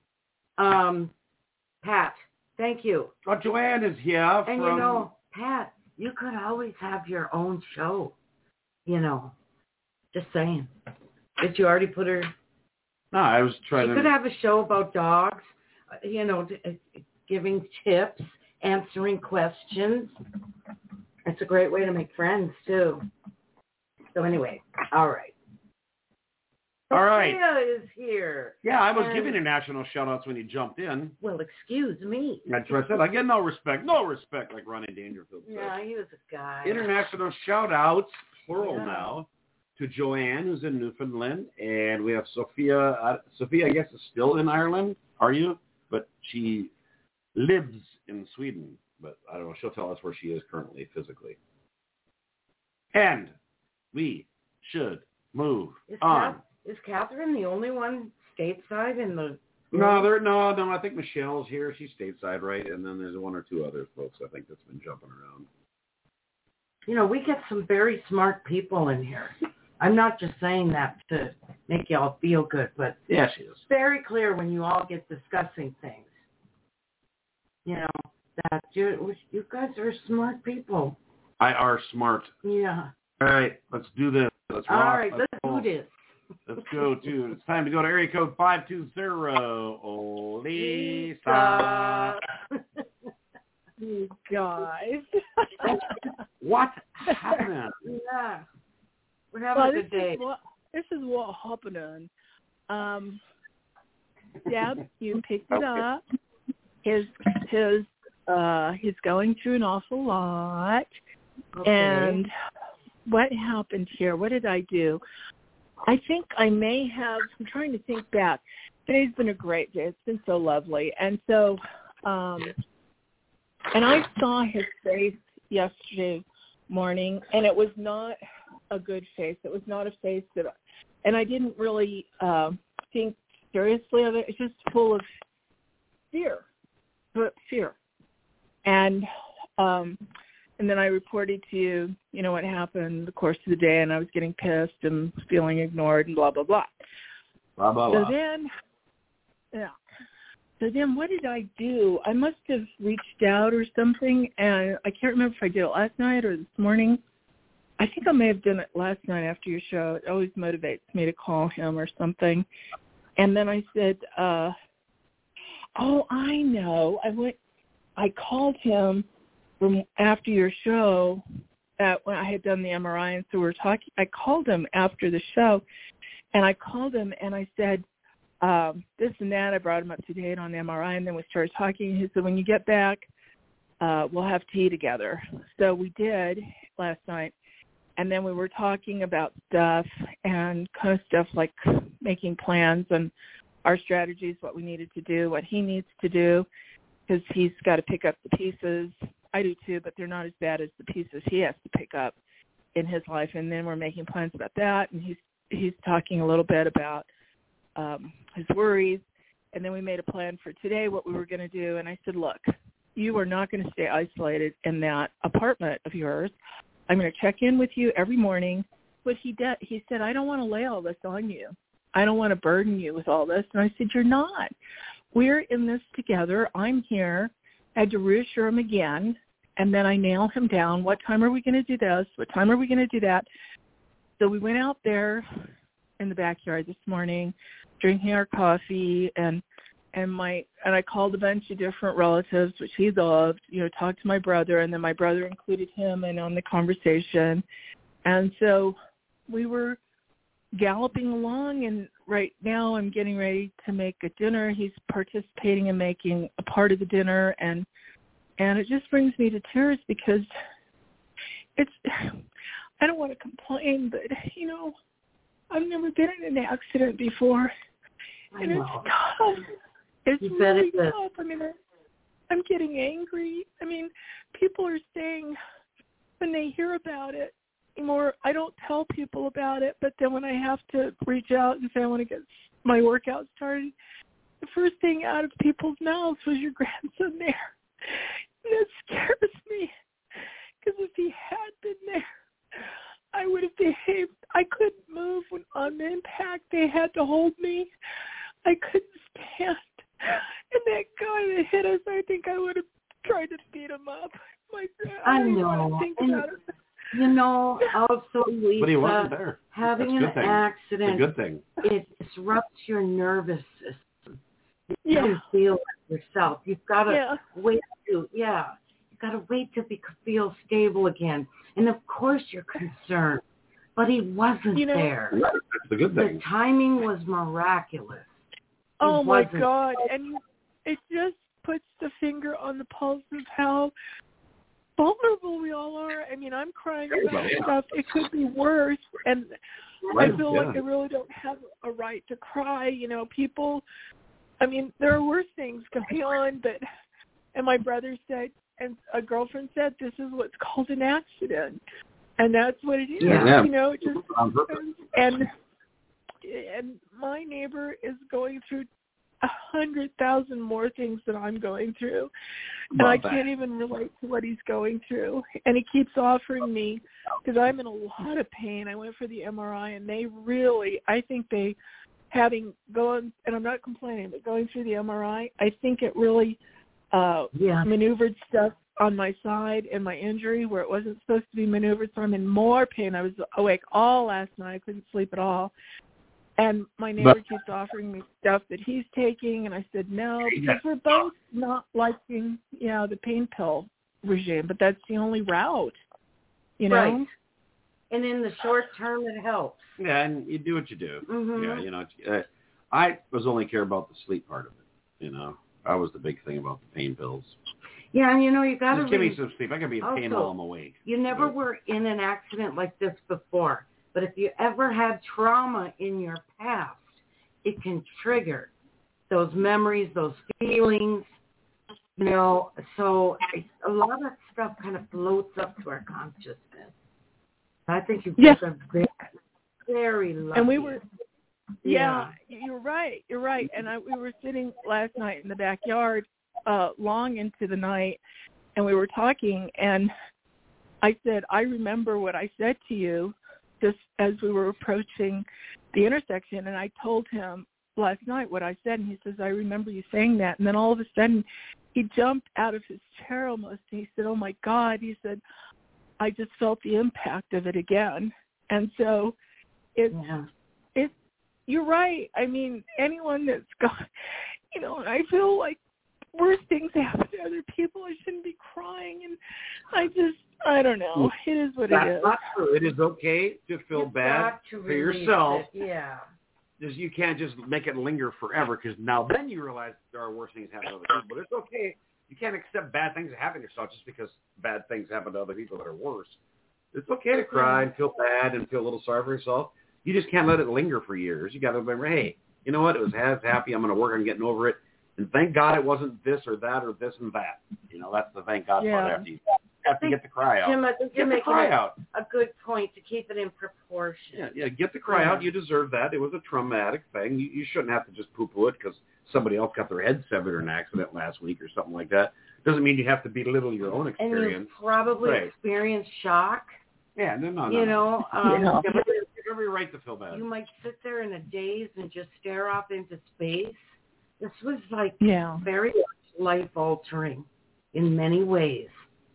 S4: Pat, thank you.
S1: Oh, Joanne is here.
S4: And you know, Pat, you could always have your own show. You know, just saying. Did you already put her?
S1: No, I was trying
S4: She could have a show about dogs. You know, giving tips, answering questions. It's a great way to make friends too. So anyway, all right.
S1: All right.
S4: Sophia is here.
S1: Yeah, I was giving international shout-outs when you jumped in.
S4: Well, excuse me.
S1: That's what I said. I get no respect, like Ronnie Dangerfield said.
S4: Yeah, he was a guy.
S1: International shout-outs, plural now, to Joanne, who's in Newfoundland, and we have Sophia. Sophia, I guess, is still in Ireland. Are you? But she lives in Sweden. But I don't know. She'll tell us where she is currently, physically. And we should move on.
S4: Is Catherine the only one stateside in the
S1: No. I think Michelle's here. She's stateside, right? And then there's one or two other folks I think that's been jumping around.
S4: You know, we get some very smart people in here. I'm not just saying that to make y'all feel good, but
S1: yeah, she is.
S4: It's very clear when you all get discussing things. You know, that you guys are smart people.
S1: I are smart.
S4: Yeah.
S1: All right, let's do this. Let's rock.
S4: All right, let's do this.
S1: Let's go to, it's time to go to area code 520, Lisa.
S5: You guys.
S1: What happened?
S4: Yeah. We're having a good day.
S5: This is what happened. Deb, you picked it up. He's going through an awful lot.
S4: Okay.
S5: And what happened here? What did I do? I think I may have, I'm trying to think back. Today's been a great day. It's been so lovely. And so, and I saw his face yesterday morning, and it was not a good face. It was not a face that, and I didn't really think seriously of it. It's just full of fear. And then I reported to you, you know, what happened in the course of the day, and I was getting pissed and feeling ignored and blah, blah, blah.
S1: Blah, blah,
S5: so
S1: blah.
S5: then what did I do? I must have reached out or something, and I can't remember if I did it last night or this morning. I think I may have done it last night after your show. It always motivates me to call him or something. And then I said, I know. I called him after your show when I had done the MRI, and so we were talking. I called him after the show, and I called him and I said this and that. I brought him up to date on the MRI, and then we started talking. He said, when you get back, we'll have tea together. So we did last night, and then we were talking about stuff and kind of stuff like making plans and our strategies, what we needed to do, what he needs to do, because he's got to pick up the pieces. I do too, but they're not as bad as the pieces he has to pick up in his life. And then we're making plans about that, and he's talking a little bit about his worries. And then we made a plan for today, what we were going to do. And I said, look, you are not going to stay isolated in that apartment of yours. I'm going to check in with you every morning. But he said, I don't want to lay all this on you. I don't want to burden you with all this. And I said, you're not. We're in this together. I'm here. I had to reassure him again. And then I nail him down. What time are we going to do this? What time are we going to do that? So we went out there in the backyard this morning, drinking our coffee, and I called a bunch of different relatives, which he loved, you know, talked to my brother, and then my brother included him in on the conversation. And so we were galloping along, and right now I'm getting ready to make a dinner. He's participating in making a part of the dinner, and it just brings me to tears because I don't want to complain, but, you know, I've never been in an accident before, and it's tough. It's really tough. I mean, I'm getting angry. I mean, people are saying when they hear about it, I don't tell people about it, but then when I have to reach out and say I want to get my workout started, the first thing out of people's mouths was your grandson there. And it scares me, because if he had been there, I would have behaved. I couldn't move on the impact. They had to hold me. I couldn't stand. And that guy that hit us, I think I would have tried to beat him up. I know. Think about it.
S4: You know, also, Lisa,
S1: but he wasn't there.
S4: Having an accident,
S1: it's a good thing.
S4: It disrupts your nervous system. You
S5: Yeah.
S4: can feel it yourself. You've got to wait to, you've got to wait till you feel stable again. And of course you're concerned, but he wasn't there.
S1: Right. That's the good thing.
S4: The timing was miraculous.
S5: Oh my God. And it just puts the finger on the pulse of how vulnerable we all are. I mean, I'm crying about stuff. It could be worse. And I feel like I really don't have a right to cry. You know, people, I mean, there are worse things going on, and my brother said, and a girlfriend said, this is what's called an accident. And that's what it is.
S1: Yeah.
S5: You know, and my neighbor is going through,
S6: 100,000 more things that I'm going through. And I can't even relate to what he's going through. And he keeps offering me, because I'm in a lot of pain. I went for the MRI, and they really, I think they, having gone, and I'm not complaining, but going through the MRI, I think it really maneuvered stuff on my side and my injury where it wasn't supposed to be maneuvered, so I'm in more pain. I was awake all last night. I couldn't sleep at all. And my neighbor keeps offering me stuff that he's taking, and I said no, because we're both not liking, the pain pill regime, but that's the only route, you know?
S4: Right. And in the short term, it helps.
S1: Yeah, and you do what you do.
S4: Mm-hmm.
S1: Yeah, I was only care about the sleep part of it, That was the big thing about the pain pills.
S4: Yeah, and you got to
S1: just give me some sleep. I can be in pain while I'm awake.
S4: You never were in an accident like this before. But if you ever had trauma in your past, it can trigger those memories, those feelings, so a lot of stuff kind of floats up to our consciousness. I think you guys are very, very lucky.
S6: And we were, you're right. And we were sitting last night in the backyard long into the night, and we were talking, and I said, I remember what I said to you just as we were approaching the intersection, and I told him last night what I said, and he says, I remember you saying that. And then all of a sudden, he jumped out of his chair almost, and he said, oh, my God. He said, I just felt the impact of it again. And so it's you're right. I mean, anyone that's got, and I feel like worse things happen to other people. I shouldn't be crying, and I don't know. It is what it is.
S1: That's not true. It is okay to feel bad for yourself.
S4: Yeah.
S1: Just you can't just make it linger forever, because now then you realize there are worse things happening to other people. But it's okay. You can't accept bad things that happen to yourself just because bad things happen to other people that are worse. It's okay to cry and feel bad and feel a little sorry for yourself. You just can't let it linger for years. You got to remember, hey, you know what? It was happy. I'm going to work on getting over it. And thank God it wasn't this or that or this and that. That's the thank God part after you have to get the cry out.
S4: Jim, I think you're making a good point to keep it in proportion.
S1: Yeah, get the cry out. You deserve that. It was a traumatic thing. You shouldn't have to just poo-poo it because somebody else got their head severed in an accident last week or something like that. Doesn't mean you have to belittle your own experience.
S4: And you probably experienced shock.
S1: Yeah, no. Every right to feel bad.
S4: You might sit there in a daze and just stare off into space. This was very life-altering in many ways,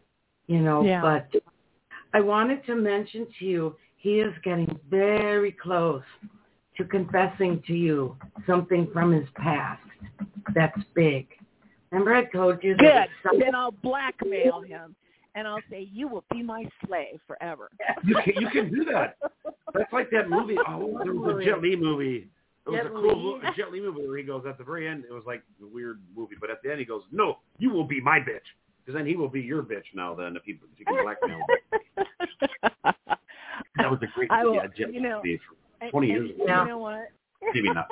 S4: but I wanted to mention to you, he is getting very close to confessing to you something from his past that's big. Remember I told you that?
S6: Good. Then I'll blackmail him, and I'll say, you will be my slave forever.
S1: You can do that. That's like that movie. Oh, there was a Jet Li movie. It was a cool Jet Li movie where he goes, at the very end, it was like a weird movie, but at the end he goes, no, you will be my bitch. Because then he will be your bitch now then, if you can blackmail him. That was a great Jet Li movie for 20 years ago.
S6: You know what?
S1: Maybe not.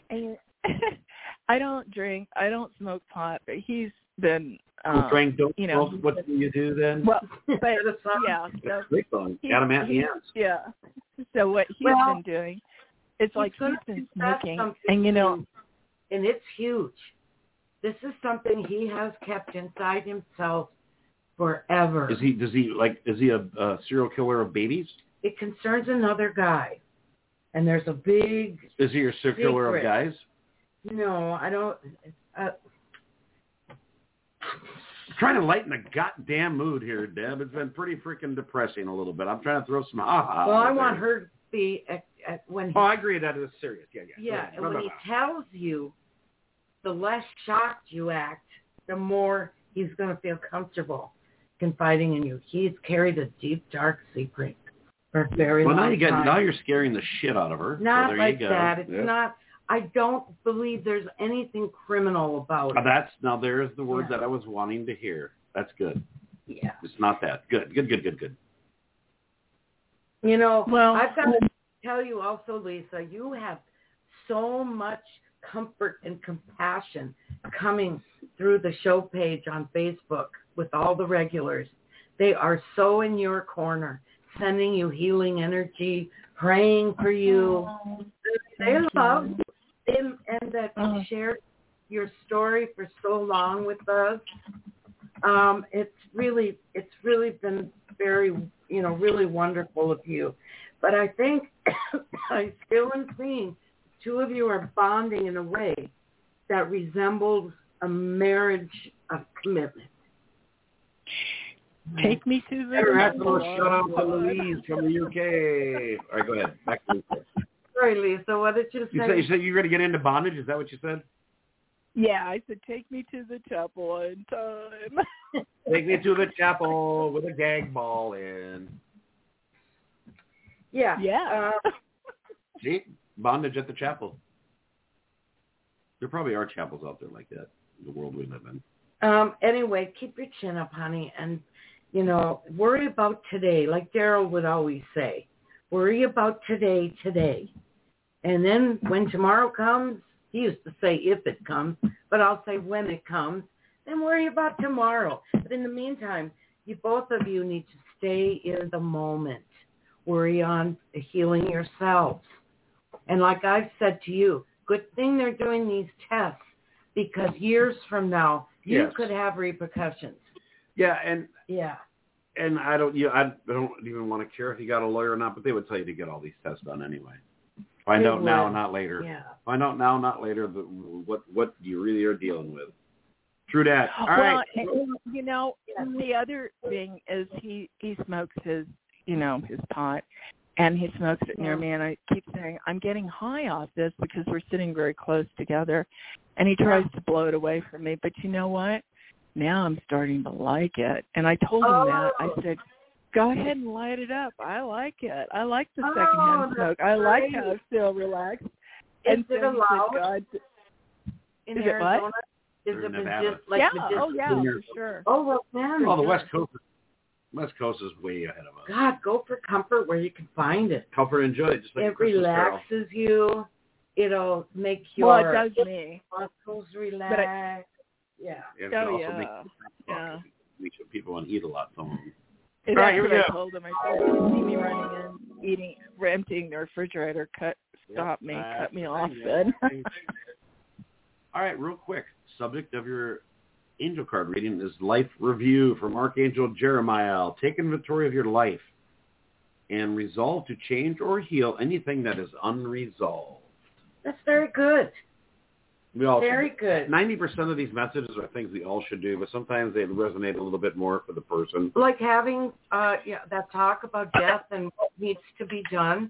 S6: I don't drink. I don't smoke pot, but he's been...
S1: drink, don't smoke. What do you do then?
S6: Well, but,
S1: That's a great song. Adam Anthony.
S6: Yeah. So what he's been doing... It's like he's been smoking, and and
S4: it's huge. This is something he has kept inside himself forever.
S1: Is he a serial killer of babies?
S4: It concerns another guy, and there's a big.
S1: Is he a serial killer of guys?
S4: No, I don't.
S1: Trying to lighten the goddamn mood here, Deb. It's been pretty freaking depressing a little bit. I'm trying to throw some aha.
S4: Well, I want her to be when.
S1: I agree that is serious.
S4: Yeah, and when he tells you, the less shocked you act, the more he's going to feel comfortable confiding in you. He's carried a deep, dark secret for a very long time.
S1: Now you're scaring the shit out of her.
S4: Not
S1: so
S4: like that. It's not. I don't believe there's anything criminal about it.
S1: There's the word that I was wanting to hear. That's good.
S4: Yeah.
S1: It's not that. Good.
S4: I've got to tell you also, Lisa, you have so much comfort and compassion coming through the show page on Facebook with all the regulars. They are so in your corner, sending you healing energy, praying for you. They love him, and that shared your story for so long with us. It's really been very, really wonderful of you. But I think I still am seeing the two of you are bonding in a way that resembles a marriage of commitment.
S6: Take me to the
S1: Shout out to Louise from the UK. All right, go ahead. Back to Lisa.
S4: Sorry, Lisa. What did you say?
S1: You said you're going to get into bondage? Is that what you said?
S6: Yeah, I said, take me to the chapel on time.
S1: Take me to the chapel with a gag ball in.
S4: Yeah.
S6: Yeah.
S1: See? Bondage at the chapel. There probably are chapels out there like that in the world we live in.
S4: Anyway, keep your chin up, honey, and, worry about today, like Daryl would always say. Worry about today. And then when tomorrow comes, he used to say if it comes, but I'll say when it comes, then worry about tomorrow. But in the meantime, both of you need to stay in the moment. Worry on healing yourselves. And like I've said to you, good thing they're doing these tests, because years from now, you could have repercussions.
S1: Yeah, and
S4: yeah.
S1: And I don't even want to care if you got a lawyer or not, but they would tell you to get all these tests done anyway. Find out now, not later.
S4: Yeah.
S1: Find out now, not later, what you really are dealing with. True that. All right.
S6: The other thing is he smokes his pot, and he smokes it near me, and I keep saying, I'm getting high off this because we're sitting very close together, and he tries to blow it away from me. But you know what? Now I'm starting to like it. And I told him that. I said, go ahead and light it up. I like it. I like the secondhand smoke. I like how I feel relaxed.
S4: Is it allowed in Arizona? Is it
S1: Nevada.
S6: for sure.
S4: Oh, well, man.
S1: Well, the West Coast is way ahead of us.
S4: God, go for comfort where you can find it.
S1: Comfort and joy, just like
S4: it relaxes you. It'll make your
S6: it does me.
S4: muscles relax.
S1: Yeah.
S6: Make
S1: people want to eat a lot. So.
S6: All right, here we go. I told them, I said, you see me running in, emptying the refrigerator, cut me off then.
S1: All right, real quick. Subject of your angel card reading is life review from Archangel Jeremiah. Take inventory of your life and resolve to change or heal anything that is unresolved.
S4: That's very good.
S1: Very
S4: good.
S1: 90% of these messages are things we all should do, but sometimes they resonate a little bit more for the person.
S4: Like having that talk about death and what needs to be done.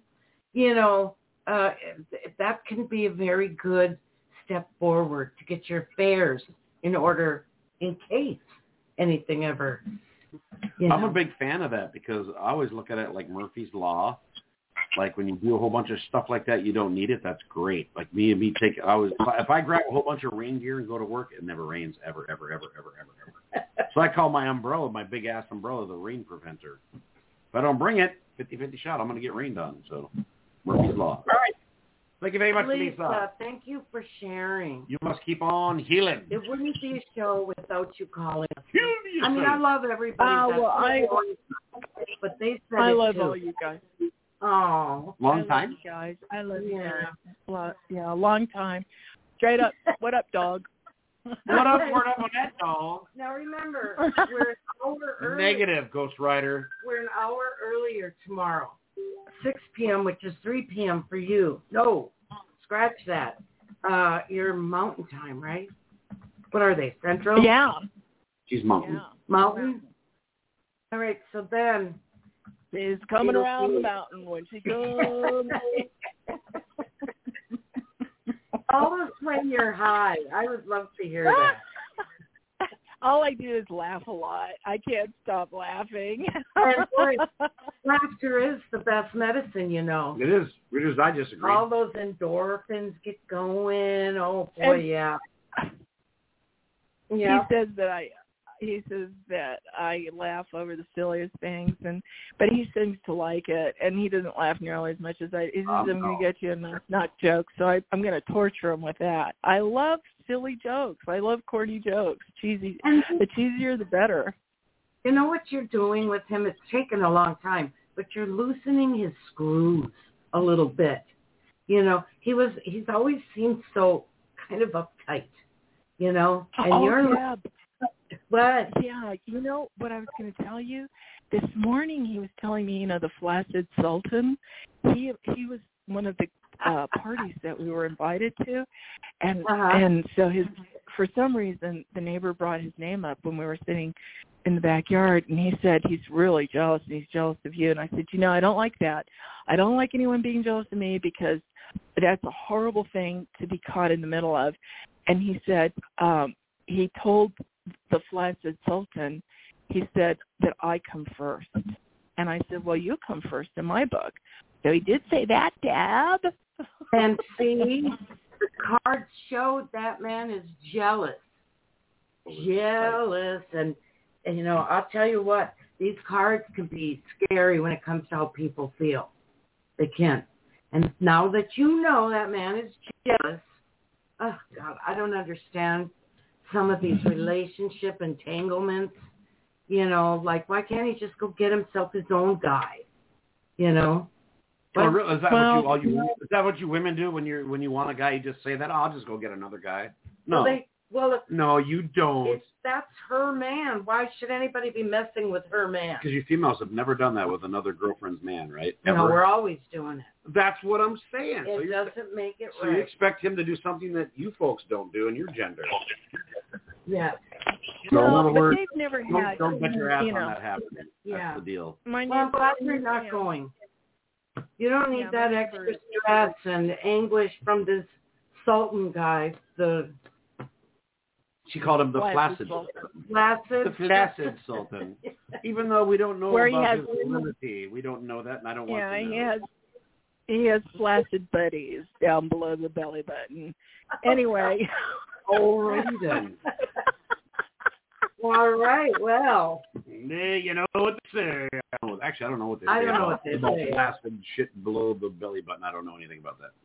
S4: That can be a very good step forward to get your affairs in order in case anything ever.
S1: I'm a big fan of that because I always look at it like Murphy's Law. Like when you do a whole bunch of stuff like that, you don't need it. That's great. Like if I grab a whole bunch of rain gear and go to work, it never rains ever. So I call my umbrella, my big ass umbrella, the rain preventer. If I don't bring it, 50-50 shot, I'm going to get rained on. So Murphy's Law. All right. Thank you very much, Lisa.
S4: Thank you for sharing.
S1: You must keep on healing.
S4: It wouldn't be a show without you calling.
S1: I
S4: mean, I love everybody. But they said
S6: I love all you guys.
S4: Oh,
S1: long time,
S6: you guys. I love you guys. A long time. Straight up. What up, dog?
S1: What up on that dog?
S4: Now remember, we're an hour early.
S1: Negative, Ghost Rider.
S4: We're an hour earlier tomorrow, 6 p.m., which is 3 p.m. for you. No, scratch that. You're Mountain Time, right? What are they? Central?
S6: Yeah.
S1: She's Mountain.
S6: Yeah.
S4: Mountain. All right. So then.
S6: She's coming around the mountain when she comes.
S4: Always when you're high. I would love to hear that.
S6: All I do is laugh a lot. I can't stop laughing.
S4: And boy, laughter is the best medicine,
S1: It is. I disagree.
S4: All those endorphins get going. Oh, boy, yeah.
S6: He says that I laugh over the silliest things, but he seems to like it, and he doesn't laugh nearly as much as I. He says, I'm going to get you a not jokes, so I'm going to torture him with that. I love silly jokes. I love corny jokes. Cheesy. The cheesier, the better.
S4: You know what you're doing with him? It's taken a long time, but you're loosening his screws a little bit. He's always seemed so kind of uptight. you know, and
S6: Oh,
S4: you're
S6: yeah.
S4: what?
S6: Yeah, you know what I was going to tell you? This morning he was telling me, you know, the Flaccid Sultan, he was one of the parties that we were invited to, and so for some reason the neighbor brought his name up when we were sitting in the backyard, and he said he's really jealous, and he's jealous of you. And I said, you know, I don't like that. I don't like anyone being jealous of me because that's a horrible thing to be caught in the middle of. And he said he told the Flaccid Sultan, he said that I come first. And I said, well, you come first in my book. So he did say that, Deb.
S4: And see, the cards showed that man is jealous. Jealous. And, you know, I'll tell you what, these cards can be scary when it comes to how people feel. They can. And now that you know that man is jealous, oh, God, I don't understand some of these relationship entanglements. You know, like, why can't he just go get himself his own guy? You know?
S1: Is that what you women do when you want a guy? You just say that, I'll just go get another guy. No, no, you don't.
S4: That's her man. Why should anybody be messing with her man?
S1: Because you females have never done that with another girlfriend's man, right?
S4: Ever. No, we're always doing it.
S1: That's what I'm saying.
S4: It doesn't make it right.
S1: So you expect him to do something that you folks don't do in your gender.
S4: Yeah.
S1: So in other words,
S6: they've never had,
S1: don't bet your ass
S6: you know,
S1: on that happening.
S4: Yeah.
S1: That's the deal.
S4: Well, I'm glad you're not going. You don't need that extra stress and anguish from this Sultan guy.
S1: She called him the Flaccid Sultan. Even though we don't know about his validity, we don't know that, and I don't want to know.
S6: He has flaccid buddies down below the belly button. Anyway.
S1: Alrighty then.
S4: All right, well.
S1: You know what to say. Actually, I don't know what they say.
S4: I don't know what they say.
S1: About flaccid shit below the belly button. I don't know anything about that.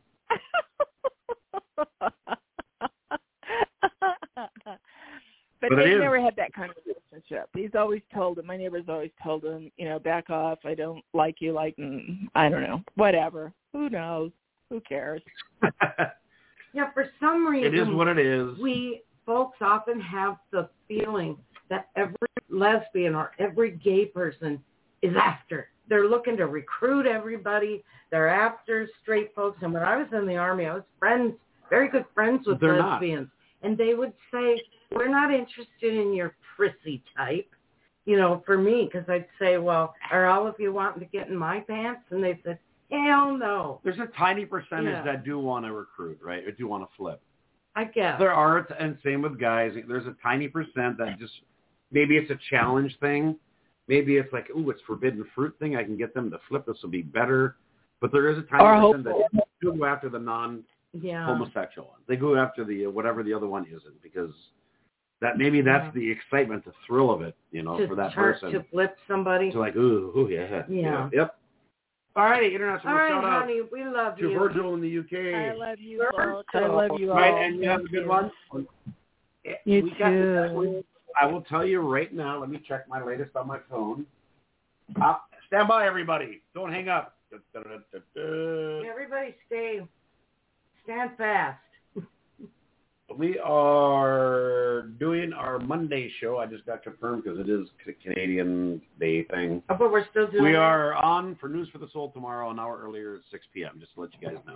S6: But they've never had that kind of relationship. He's always told him, my neighbor's always told him, you know, back off. I don't like you like, I don't know, whatever. Who knows? Who cares?
S4: Yeah, for some reason.
S1: It is what it is.
S4: We folks often have the feeling that every lesbian or every gay person is after. They're looking to recruit everybody. They're after straight folks. And when I was in the Army, I was very good friends with lesbians. And they would say, we're not interested in your prissy type, you know, for me, because I'd say, well, are all of you wanting to get in my pants? And they said, hell no.
S1: There's a tiny percentage that do want to recruit, right, or do want to flip.
S4: I guess.
S1: There are, and same with guys, there's a tiny percent that just, maybe it's a challenge thing. Maybe it's like, ooh, it's forbidden fruit thing. I can get them to flip. This will be better. But there is a tiny percent that do go after the non-homosexual one. They go after the whatever the other one isn't, because that maybe that's the excitement, the thrill of it, you know, for that person.
S4: To flip somebody.
S1: To like, ooh, yeah.
S4: Yeah.
S1: Yep. All righty, international shout out.
S4: Honey, we love you.
S1: To Virgil in the UK.
S6: I love you, folks. I love you all.
S1: Right, and you have a good one.
S6: You too.
S1: I will tell you right now. Let me check my latest on my phone. Stand by, everybody. Don't hang up.
S4: Everybody stand fast.
S1: We are doing our Monday show. I just got confirmed because it is Canadian Day thing.
S4: Oh, but we're still doing
S1: We are on for News for the Soul tomorrow, an hour earlier at 6 p.m., just to let you guys know.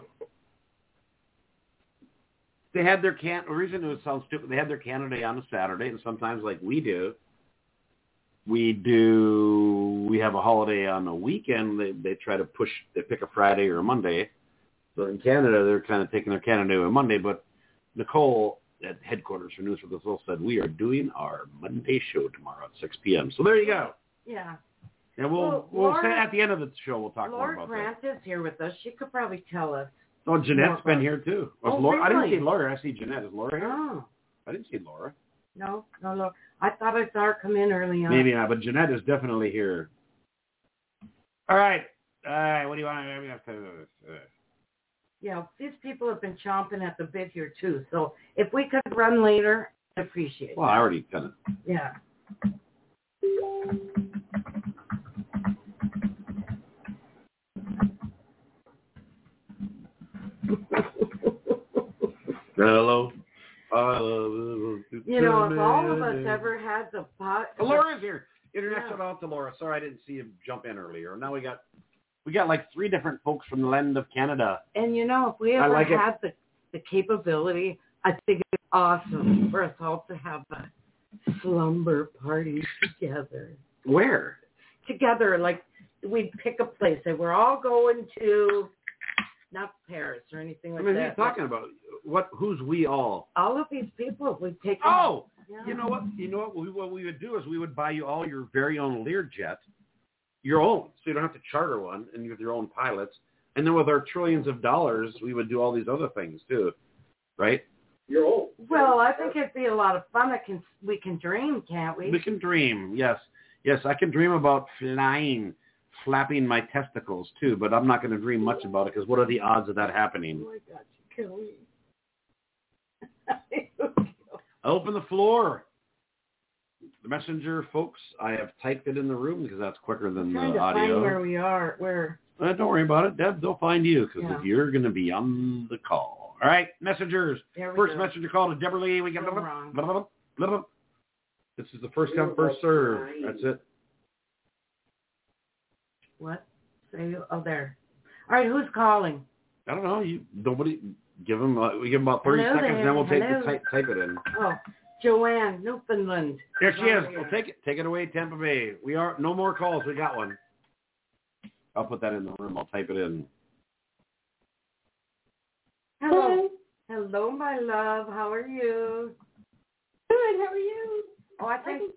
S1: They had their the reason it sounds stupid, they had their Canada Day on a Saturday, and sometimes, like we have a holiday on a weekend. They try to they pick a Friday or a Monday. So in Canada, they're kind of taking their Canada Day on Monday, but Nicole at headquarters for News for the Soul said we are doing our Monday show tomorrow at 6 p.m. So there you go.
S4: Yeah.
S1: And we'll say at the end of the show, we'll talk more about
S4: Laura Grant is here with us. She could probably tell us.
S1: Oh, Jeanette's been here too.
S4: Really?
S1: I didn't see Laura. I see Jeanette. Is Laura here?
S4: Oh.
S1: I didn't see Laura.
S4: No. I thought I saw her come in early on.
S1: Maybe not, but Jeanette is definitely here. All right. What do you want to
S4: Yeah, these people have been chomping at the bit here too. So if we could run later, I'd appreciate it.
S1: Well, I already kind of.
S4: Yeah.
S1: Hello. I love you.
S4: Have all of us ever had the pot?
S1: Laura's here. Internet shout out to Laura. Sorry I didn't see you jump in earlier. Now we got like 3 different folks from the land of Canada.
S4: And if we ever had the capability, I think it's awesome for us all to have a slumber party together.
S1: Where?
S4: Together, like we'd pick a place that we're all going to, not Paris or anything like that.
S1: What are you talking about? Who's we all?
S4: All of these people we'd take.
S1: Oh, yeah. You know what? What we would do is we would buy you all your very own Learjet, your own, so you don't have to charter one, and you have your own pilots. And then with our trillions of dollars, we would do all these other things too, right?
S7: Your own.
S4: Well, I think it'd be a lot of fun. We can dream, can't we?
S1: We can dream. Yes, I can dream about flapping my testicles too, but I'm not going to dream much about it because what are the odds of that happening?
S4: Oh my God, you kill me.
S1: Open the floor. The messenger, folks, I have typed it in the room because that's quicker than the audio.
S4: Find where we are.
S1: Don't worry about it, Deb. They'll find you because if you're going to be on the call. All right, messengers. First messenger call to Deborah Lee. We got This is the first come, first serve. That's it.
S4: What? Oh, there. All right, who's calling?
S1: I don't know. Nobody. Give them. We give them about 30 seconds, then we'll type it in.
S4: Oh, Joanne, Newfoundland.
S1: There she is. We'll take it. Take it away, Tampa Bay. We are no more calls. We got one. I'll put that in the room. I'll type it in.
S4: Hello. Hello, my love. How are you?
S8: Good. How are you?
S4: Oh, I think.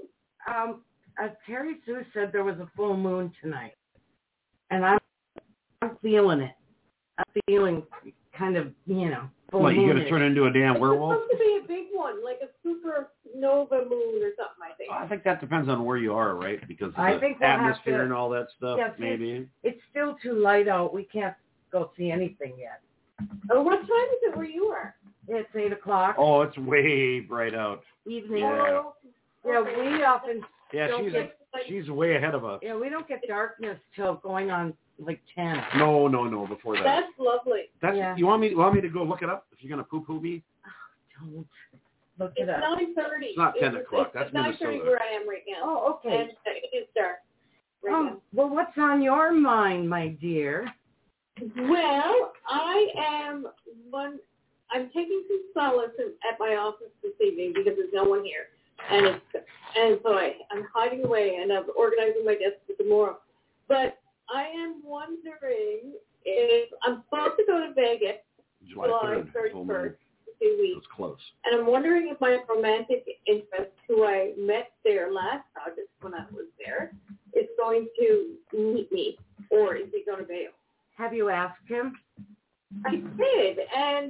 S4: Terry Sue said there was a full moon tonight, and I'm feeling it. I'm feeling kind of, full moon.
S1: You're going to turn into a damn werewolf?
S8: It's supposed to be a big one, like a supernova moon or something, I think.
S1: I think that depends on where you are, right? Because of
S4: I think
S1: the atmosphere and all that stuff, maybe.
S4: It's still too light out. We can't go see anything yet.
S8: Oh, what time is it where you are?
S4: It's 8 o'clock.
S1: Oh, it's way bright out.
S4: Evening.
S1: Yeah,
S4: we often...
S1: Yeah, she's way ahead of us.
S4: Yeah, we don't get darkness till going on like 10.
S1: No, before that.
S8: That's lovely.
S1: You want me to go look it up if you're gonna poo-poo me?
S4: Oh, don't look it up.
S8: It's 9:30.
S1: It's not 10 o'clock. That's Minnesota.
S8: 9:30 where I am right now.
S4: Oh, okay.
S8: And it is dark right now.
S4: Well, what's on your mind, my dear?
S8: Well, I'm taking some solace at my office this evening because there's no one here. And so I'm hiding away and I'm organizing my desk for tomorrow. But I am wondering if I'm supposed to go to Vegas July 31st, 2 weeks.
S1: It's close.
S8: And I'm wondering if my romantic interest, who I met there last August when I was there, is going to meet me, or is he going to bail?
S4: Have you asked him?
S8: I did, and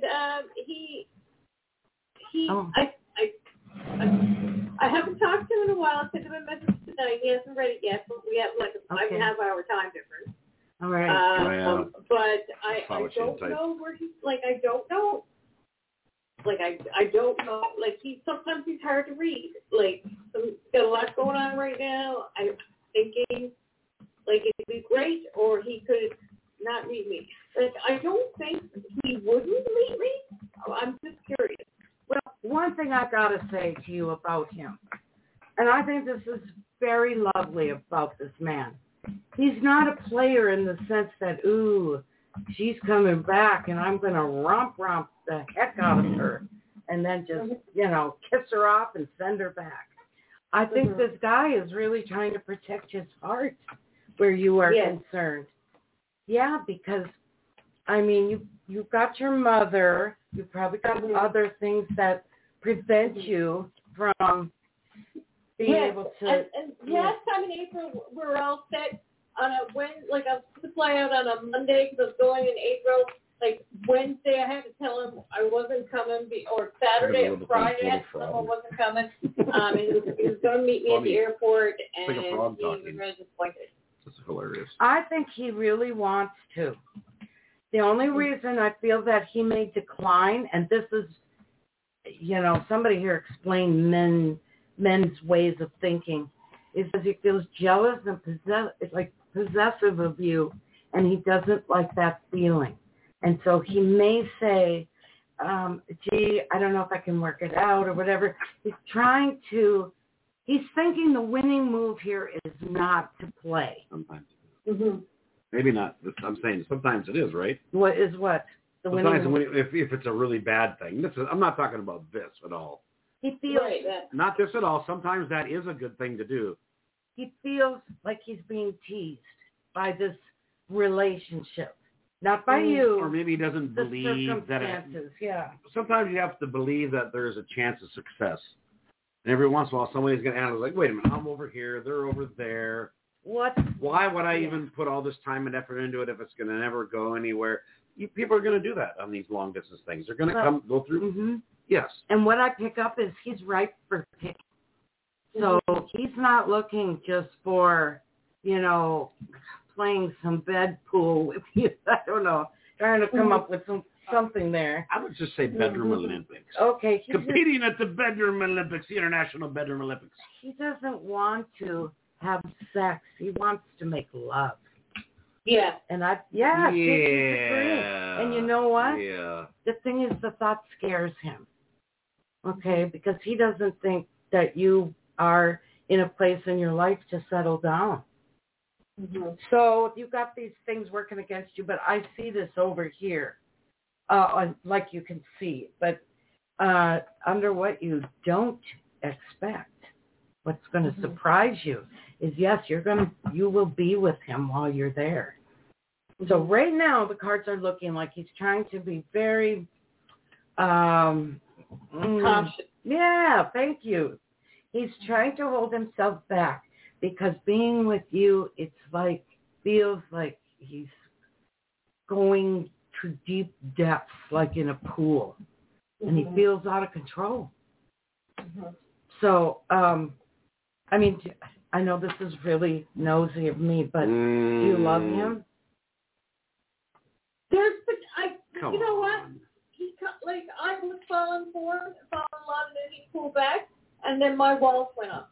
S8: I haven't talked to him in a while. I sent him a message tonight. He hasn't read it yet, but we have like a 5.5 hour time difference.
S4: All right.
S8: But I don't know where he's, I don't know. I don't know. Sometimes he's hard to read. He's got a lot going on right now. I'm thinking, it'd be great, or he could not meet me. I don't think he wouldn't meet me. I'm just curious.
S4: Well, one thing I got to say to you about him, and I think this is very lovely about this man. He's not a player in the sense that, ooh, she's coming back and I'm going to romp the heck out of her and then just, kiss her off and send her back. I think this guy is really trying to protect his heart where you are concerned. Yeah, because, you've got your mother. You've probably got other things that prevent you from being able to.
S8: And last time in April, we're all set on a Wednesday. I was to fly out on a Monday because I was going in April. Wednesday, I had to tell him I wasn't coming, or Saturday or Friday, I told him I wasn't coming. And he was going to meet me at the airport, and he was really disappointed.
S1: That's hilarious.
S4: I think he really wants to. The only reason I feel that he may decline, and this is, somebody here explained men's ways of thinking, is that he feels jealous and possessive of you, and he doesn't like that feeling. And so he may say, gee, I don't know if I can work it out or whatever. He's thinking the winning move here is not to play.
S1: Sometimes.
S8: Mm-hmm.
S1: Maybe not. I'm saying sometimes it is, right?
S4: What is what? The
S1: Sometimes
S4: winning move?
S1: if it's a really bad thing. I'm not talking about this at all.
S4: He feels
S1: Not this at all. Sometimes that is a good thing to do.
S4: He feels like he's being teased by this relationship, not by you.
S1: Or maybe he doesn't
S4: the
S1: believe that
S4: circumstances, yeah.
S1: Sometimes you have to believe that there's a chance of success. And every once in a while, somebody's going to analyze, like, wait a minute, I'm over here, they're over there.
S4: What?
S1: Why would I even put all this time and effort into it if it's going to never go anywhere? People are going to do that on these long distance things. They're going to go through.
S4: Mm-hmm.
S1: Yes.
S4: And what I pick up is he's ripe for picking. So he's not looking just for, playing some bed pool with you. I don't know, trying to come up with something there.
S1: I would just say bedroom Olympics.
S4: Okay.
S1: Competing at the bedroom Olympics, the International Bedroom Olympics.
S4: He doesn't want to have sex. He wants to make love.
S8: Yeah.
S4: And she's agreeing. And you know what?
S1: Yeah.
S4: The thing is, the thought scares him. Okay? Because he doesn't think that you are in a place in your life to settle down. Mm-hmm. So you've got these things working against you, but I see this over here, like you can see. But under what you don't expect, what's going to surprise you is, yes, you will be with him while you're there. So right now, the cards are looking like he's trying to be very
S8: cautious.
S4: Yeah, thank you. He's trying to hold himself back because being with you, feels like he's going to deep depths, like in a pool, and he feels out of control. Mm-hmm. So, I know this is really nosy of me, but do you love him?
S8: You know what? I was falling in love, and then he pulled back, and then my walls went up.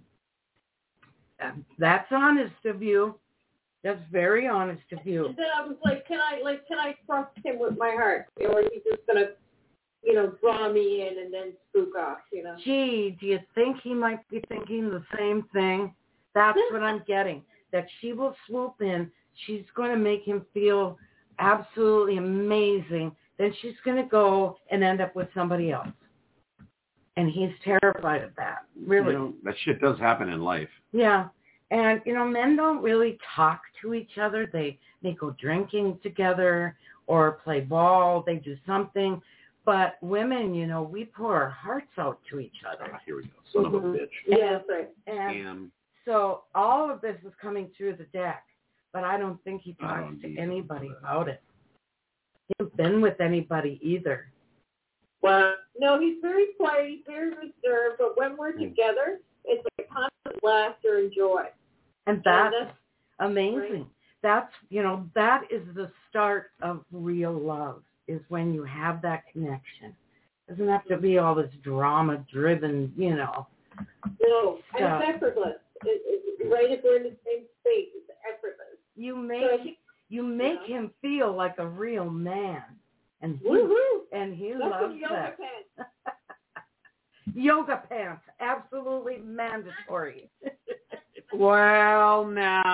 S4: That's honest of you. That's very honest of you.
S8: And then I was like, can I trust him with my heart, or is he just gonna, draw me in and then spook off,
S4: Gee, do you think he might be thinking the same thing? That's what I'm getting. That she will swoop in. She's going to make him feel absolutely amazing. Then she's going to go and end up with somebody else. And he's terrified of that, really.
S1: That shit does happen in life.
S4: Yeah. And, men don't really talk to each other. They go drinking together or play ball. They do something. But women, we pour our hearts out to each other.
S1: Here we go. Son of a bitch.
S8: Yeah, that's right.
S4: And so all of this is coming through the deck. But I don't think he talks to anybody about it. He hasn't been with anybody either.
S8: Well, no, he's very quiet. He's very reserved. But when we're together, it's like constant laughter and joy.
S4: And that's amazing. Right. That is the start of real love, is when you have that connection. It doesn't have to be all this drama-driven,
S8: No, and it's effortless. Right if we're in the same space, it's effortless.
S4: You make him feel like a real man. And he loves that.
S8: Pants.
S4: Yoga pants, absolutely mandatory.
S1: Well,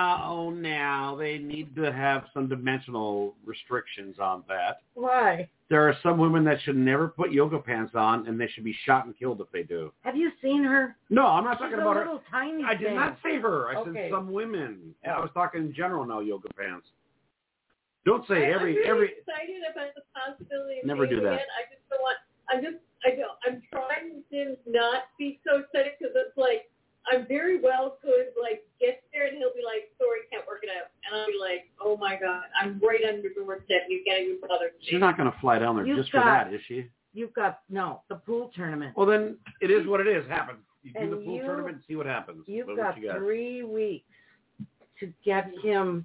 S1: now they need to have some dimensional restrictions on that.
S4: Why?
S1: There are some women that should never put yoga pants on, and they should be shot and killed if they do.
S4: Have you seen her?
S1: No, I'm not talking about her.
S4: Little tiny
S1: I did not say her. I said some women.
S4: Oh.
S1: I was talking in general now, yoga pants. Don't say every.
S8: I'm really excited about the possibility of
S1: never do that.
S8: It. I just don't want. I'm trying to not be so excited because it's like I'm very well could get there and he'll be like, sorry, can't work it out, and I'll be like, oh my god, I'm right on your doorstep. You can't even bother me.
S1: She's not going to fly down there for that, is she?
S4: You've got the pool tournament.
S1: Well, then it is what it is. Happens. You do the pool tournament and see what happens.
S4: You've got 3 weeks to get him.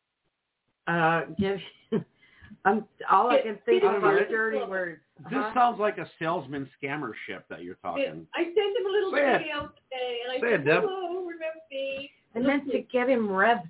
S4: All I can think of are dirty words.
S1: This sounds like a salesman scammer ship that you're talking.
S8: I sent him a little video today, and I said,
S1: Deb.
S8: hello, remember me?
S4: I meant to get him revved up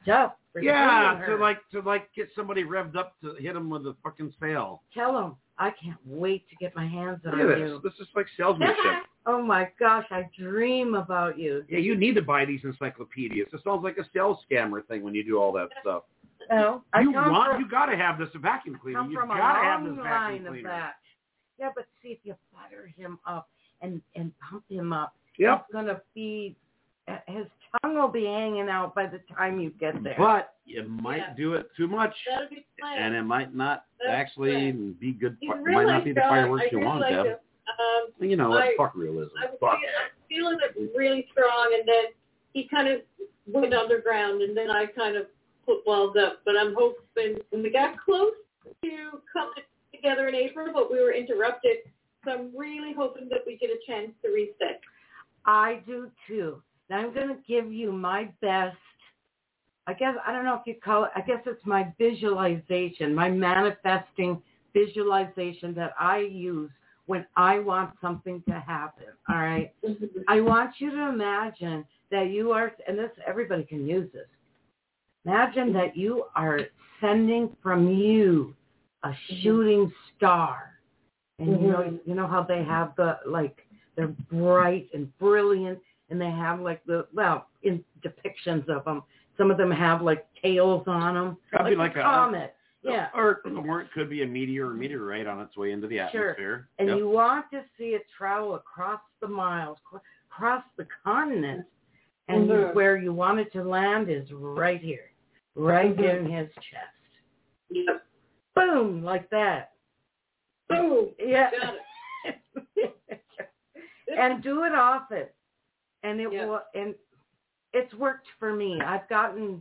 S4: for
S1: Yeah,
S4: seeing her.
S1: to get somebody revved up to hit them with a fucking sale.
S4: Tell them, I can't wait to get my hands on
S1: Look at
S4: you.
S1: this. This is like salesmanship.
S4: Oh my gosh, I dream about you.
S1: Yeah, you need to buy these encyclopedias. It sounds like a sales scammer thing when you do all that stuff.
S4: No,
S1: You got to have this vacuum cleaner.
S4: Come
S1: You
S4: from a
S1: got to have this
S4: long
S1: vacuum
S4: line of
S1: cleaner.
S4: that. Yeah, but see, if you butter him up and pump him up,
S1: Yep.
S4: it's gonna be, his tongue will be hanging out by the time you get there.
S1: But you might do it too much,
S8: That'll be fine.
S1: and it might not actually be good.
S8: He's
S1: It
S8: really
S1: might not be the
S8: strong.
S1: fireworks
S8: I
S1: you
S8: really
S1: want,
S8: like
S1: Deb.
S8: him.
S1: You know what?
S8: I-
S1: Fuck realism.
S8: I was
S1: Fuck.
S8: feeling it really strong, and then he kind of went underground, and then I kind of put walls up. But I'm hoping when we got close to coming together in April, but we were interrupted. So I'm really hoping that we get a chance to reset.
S4: I do too. Now I'm going to give you my best, I guess, I don't know if you call it, I guess it's my visualization, my manifesting visualization that I use when I want something to happen, all right? I want you to imagine that you are, and this, everybody can use this. Imagine that you are sending from you a shooting star. And you know how they have they're bright and brilliant, and they have in depictions of them, some of them have like tails on them.
S1: That'd be
S4: like
S1: like
S4: a comet. Yeah.
S1: Or it could be a meteor or meteorite on its way into the atmosphere.
S4: Sure. And you want to see it travel across the miles, across the continent, and where you want it to land is right here, right in his chest.
S8: Yep.
S4: Boom, like that.
S8: Boom.
S4: Yeah.
S8: Got it.
S4: And do it often. And it
S8: Yeah.
S4: will, and it's worked for me. I've gotten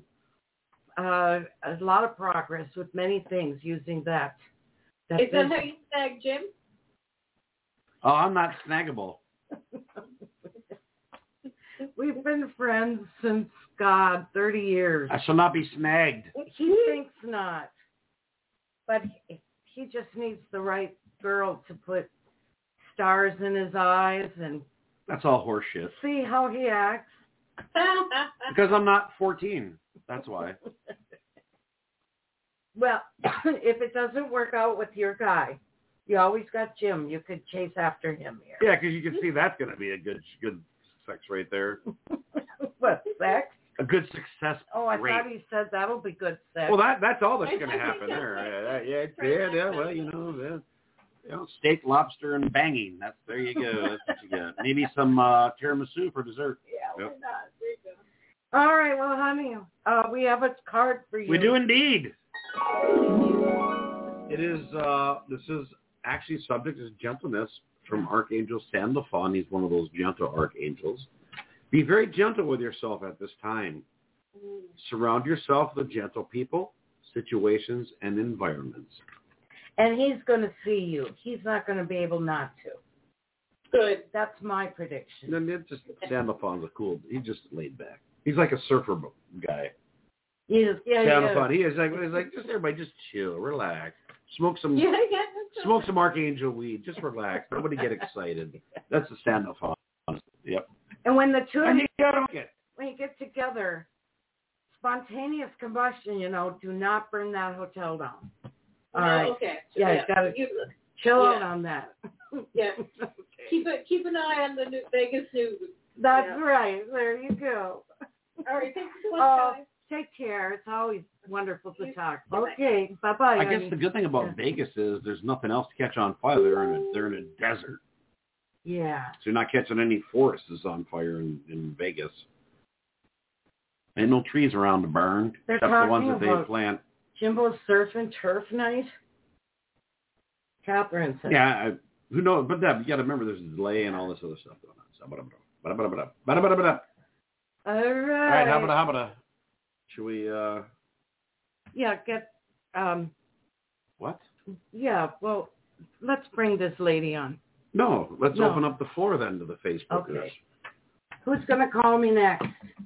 S4: a lot of progress with many things using that.
S8: Is that how you snag Jim?
S1: Oh, I'm not snaggable.
S4: We've been friends since, God, 30 years.
S1: I shall not be snagged.
S4: He thinks not. But he just needs the right girl to put stars in his eyes and
S1: That's all horseshit.
S4: see how he acts.
S1: Because I'm not 14. That's why.
S4: Well, if it doesn't work out with your guy, you always got Jim. You could chase after him here.
S1: Yeah, because you can see that's going to be a good sex right there.
S4: What, sex?
S1: A good success
S4: Oh, I
S1: rate.
S4: thought he said that'll be good sex.
S1: Well, that's all that's going to
S8: I
S1: happen
S8: think
S1: there.
S8: that's
S1: Yeah. Well, steak, lobster, and banging. There you go. That's what you got. Maybe some tiramisu for dessert.
S4: Yeah, why
S1: Yep.
S4: not? There you go. All right, well, honey, we have a card for you.
S1: We do indeed. It is. This is actually subject is gentleness from Archangel Sandalphon. He's one of those gentle archangels. Be very gentle with yourself at this time. Surround yourself with gentle people, situations, and environments.
S4: And he's going to see you. He's not going to be able not to.
S8: Good.
S4: That's my prediction.
S1: And then just Sandalphon's a cool. He's just laid back. He's like a surfer guy. Sandalphon. He is like just everybody just chill, relax, smoke some archangel weed, just relax. Nobody get excited. That's the Sandalphon. Yep.
S4: And when the two of
S1: And
S4: you,
S1: you gotta get.
S4: when you get together, spontaneous combustion, do not burn that hotel down. All right.
S8: Okay.
S4: Yeah, you got to chill out on that.
S8: Yeah.
S4: Okay.
S8: Keep an eye on the New Vegas news.
S4: That's right. There you go.
S8: All right. Thanks so much,
S4: Oh,
S8: guys.
S4: take care. It's always wonderful to talk. Okay. Bye-bye.
S1: I guess the good thing about Vegas is there's nothing else to catch on fire. They're in a desert,
S4: Yeah.
S1: so you're not catching any forests on fire in Vegas. Ain't no trees around to burn,
S4: They're
S1: except the ones
S4: talking
S1: that they
S4: about
S1: plant.
S4: Jimbo's surf and turf night. Catherine said.
S1: Yeah, who knows? But Deb, you got to remember there's a delay and all this other stuff going on. So,
S4: All right.
S1: all right, how about should we?
S4: Yeah, get.
S1: What?
S4: Yeah. Well, let's bring this lady on.
S1: No, let's open up the floor then to the Facebookers.
S4: Okay. Who's gonna call me next?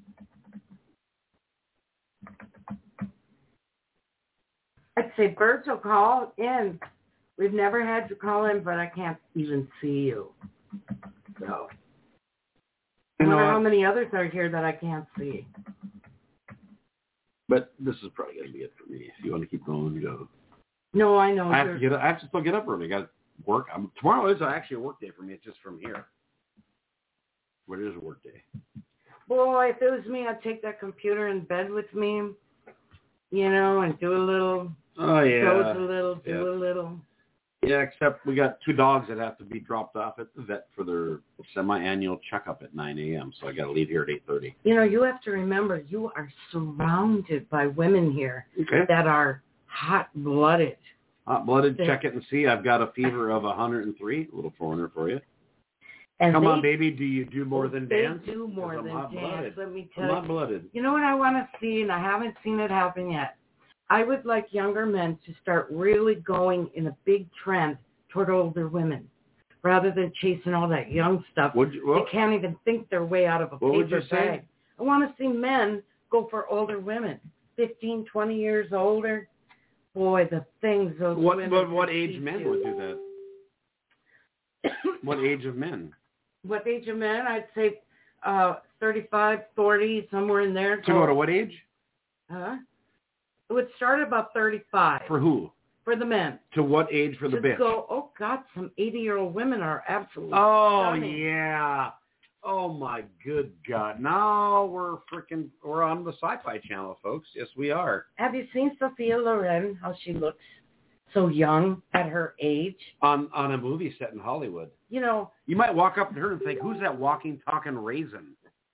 S4: I'd say Birds will call in. We've never had you call in, but I can't even see you. So I wonder how many others are here that I can't see.
S1: But this is probably going to be it for me. If you want to keep going, go.
S4: No, I know.
S1: I have to still get up early. I got work. Tomorrow is actually a work day for me. It's just from here. But it is a work day.
S4: Boy, if it was me, I'd take that computer in bed with me, and do a little.
S1: Oh, yeah.
S4: Doze a little, do a little.
S1: Yeah, except we got 2 dogs that have to be dropped off at the vet for their semi-annual checkup at 9 a.m., so I got to leave here at 8:30.
S4: You have to remember, you are surrounded by women here that are hot-blooded.
S1: Hot-blooded, check it and see. I've got a fever of 103, a little foreigner for you.
S4: And
S1: Come on, baby, do you do more than dance?
S4: They do more than dance, let me tell
S1: I'm
S4: you.
S1: hot-blooded.
S4: You know what I want to see, and I haven't seen it happen yet? I would like younger men to start really going in a big trend toward older women, rather than chasing all that young stuff. They can't even think their way out of a paper bag. I want to see men go for older women, 15, 20 years older. Boy, the things those women...
S1: What age men would do that? What age of men?
S4: What age of men? I'd say 35, 40, somewhere in there.
S1: To go to what age?
S4: Huh? It would start at about 35.
S1: For who?
S4: For the men.
S1: To what age for the bitch?
S4: Go, oh, God, some 80-year-old women are absolutely stunning.
S1: Yeah. Oh, my good God. Now we're on the Sci-Fi Channel, folks. Yes, we are.
S4: Have you seen Sophia Loren, how she looks so young at her age?
S1: On a movie set in Hollywood. You might walk up to her and think, who's that walking, talking raisin?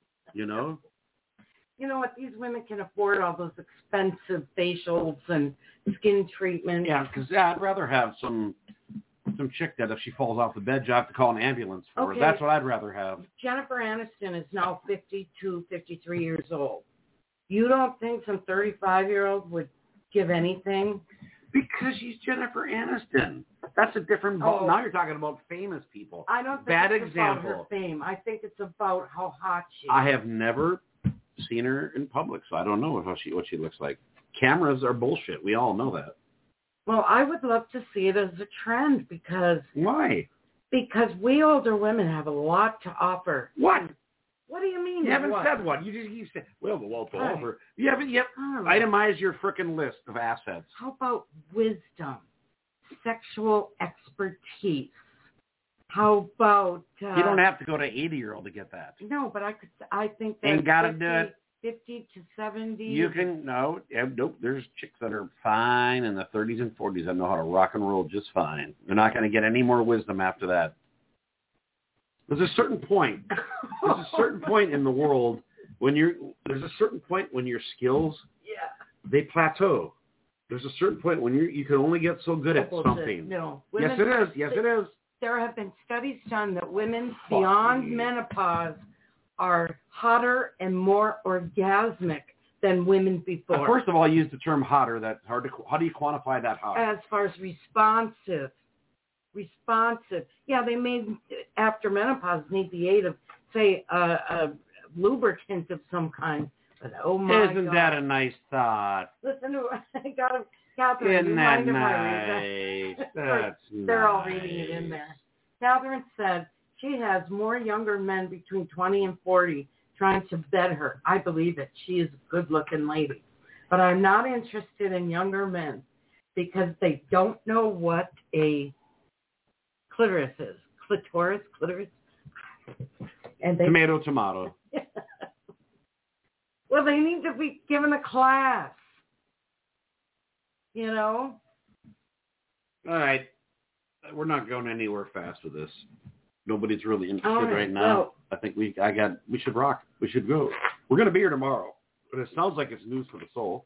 S4: You know what? These women can afford all those expensive facials and skin treatments.
S1: Yeah, because I'd rather have some chick that if she falls off the bed, you have to call an ambulance for her. That's what I'd rather have.
S4: Jennifer Aniston is now 52, 53 years old. You don't think some 35-year-old would give anything?
S1: Because she's Jennifer Aniston. That's a different... Now you're talking about famous people.
S4: I don't think it's about her fame. I think it's about how hot she is.
S1: I have never seen her in public, so I don't know what she looks like. Cameras are bullshit. We all know that.
S4: Well, I would love to see it as a trend because...
S1: Why?
S4: Because we older women have a lot to offer.
S1: What?
S4: What do you mean?
S1: You haven't said one. You said, well, the wall to offer. You haven't itemized your frickin' list of assets.
S4: How about wisdom, sexual expertise? How about...
S1: you don't have to go to 80-year-old to get that.
S4: No, but I think that...
S1: Ain't got to do it.
S4: 50 to 70.
S1: You can... Nope. There's chicks that are fine in the 30s and 40s that know how to rock and roll just fine. They're not going to get any more wisdom after that. There's a certain point. There's a certain point in the world when there's a certain point when your skills, they plateau. There's a certain point when you can only get so good at something.
S4: No.
S1: Yes, it is. Yes, it is.
S4: There have been studies done that women beyond menopause are hotter and more orgasmic than women before.
S1: First of all, use the term hotter. That's hard to... How do you quantify that hot?
S4: As far as responsive. Yeah, they may, after menopause, need the aid of, say, a lubricant of some kind. But, oh, my God.
S1: Isn't that a nice thought?
S4: Listen to I got to, Catherine.
S1: Isn't that nice? That's
S4: They're all reading it in there. Catherine said she has more younger men between 20 and 40 trying to bed her. I believe it. She is a good-looking lady. But I'm not interested in younger men because they don't know what a clitoris is. Clitoris? And
S1: Tomato.
S4: Well, they need to be given a class. All
S1: right. We're not going anywhere fast with this. Nobody's really interested right now.
S4: Well,
S1: I think we should rock. We should go. We're going to be here tomorrow. But it sounds like it's news for the soul.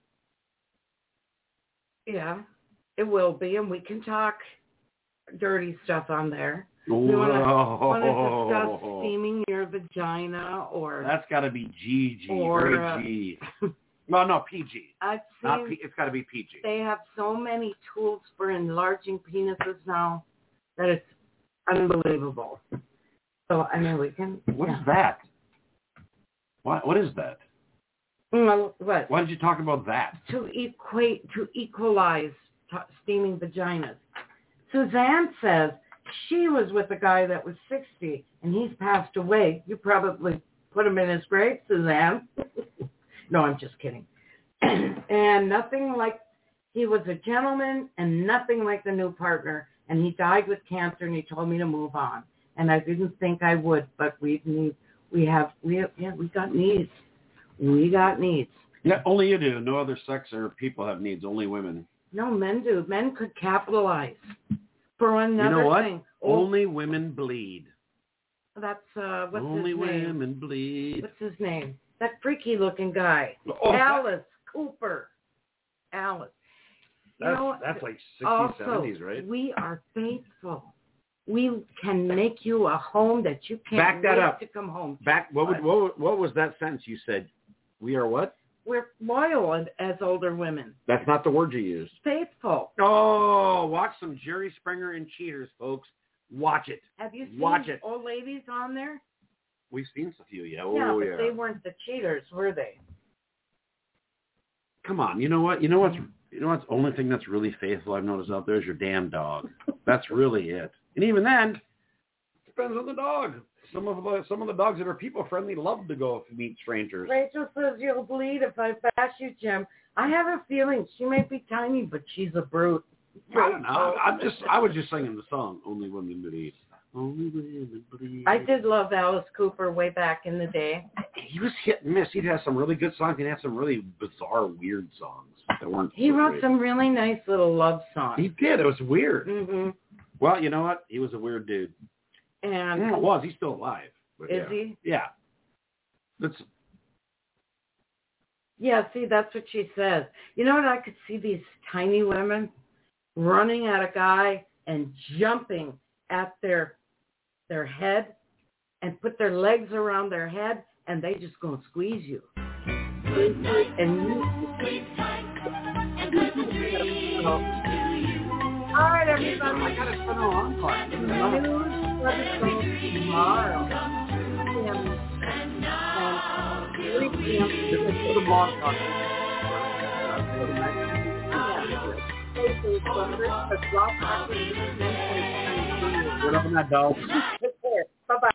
S4: Yeah, it will be. And we can talk dirty stuff on there.
S1: Whoa.
S4: We want to discuss steaming your vagina or...
S1: That's got to be GG.
S4: Or,
S1: very G. Well, no, PG. It's got to be PG.
S4: They have so many tools for enlarging penises now that it's unbelievable. So, I mean, we can...
S1: What is that? What is that?
S4: What?
S1: Why did you talk about that?
S4: To equalize steaming vaginas. Suzanne says she was with a guy that was 60 and he's passed away. You probably put him in his grave, Suzanne. No, I'm just kidding. And nothing like, he was a gentleman and nothing like the new partner. And he died with cancer and he told me to move on. And I didn't think I would, but we got needs. We got needs.
S1: Yeah, only you do. No other sex or people have needs. Only women.
S4: No, men do. Men could capitalize for another
S1: you know what?
S4: thing.
S1: Only women bleed.
S4: That's, what's
S1: Only
S4: his name?
S1: women bleed.
S4: What's his name? That freaky looking guy.
S1: Oh,
S4: Alice Cooper. Alice.
S1: That's like 60s,
S4: also,
S1: 70s, right?
S4: We are faithful. We can make you a home that you can't
S1: Back that
S4: wait
S1: up.
S4: to come home.
S1: What was that sentence you said? We are what?
S4: We're loyal as older women.
S1: That's not the word you used.
S4: Faithful.
S1: Oh, watch some Jerry Springer and Cheaters, folks. Watch it.
S4: Have you seen
S1: Watch it.
S4: old ladies on there?
S1: We've seen a few, yeah.
S4: Yeah,
S1: Oh,
S4: but
S1: yeah.
S4: they weren't the cheaters, were they?
S1: Come on. You know what? You know what's the only thing that's really faithful I've noticed out there is your damn dog. That's really it. And even then, it depends on the dog. Some of the dogs that are people friendly love to go meet strangers.
S4: Rachel says you'll bleed if I bash you, Jim. I have a feeling she may be tiny, but she's a brute.
S1: I don't know. I was just singing the song, Only Women Bleed. Only Women Bleed.
S4: I did love Alice Cooper way back in the day.
S1: He was hit and miss. He'd have some really good songs. He'd have some really bizarre, weird songs that weren't.
S4: He wrote
S1: great.
S4: some really nice little love songs.
S1: He did. It was weird.
S4: Mm-hmm.
S1: Well, you know what? He was a weird dude.
S4: And
S1: It was. He's still alive. But
S4: is he?
S1: Yeah.
S4: Yeah, see, that's what she says. You know what? I could see these tiny women running at a guy and jumping at their head and put their legs around their head, and they just go and squeeze you. And you... All right, everybody.
S1: I got to turn on clock.
S4: Tomorrow. 3 p.m.
S1: The blog talk. Get up in that dog.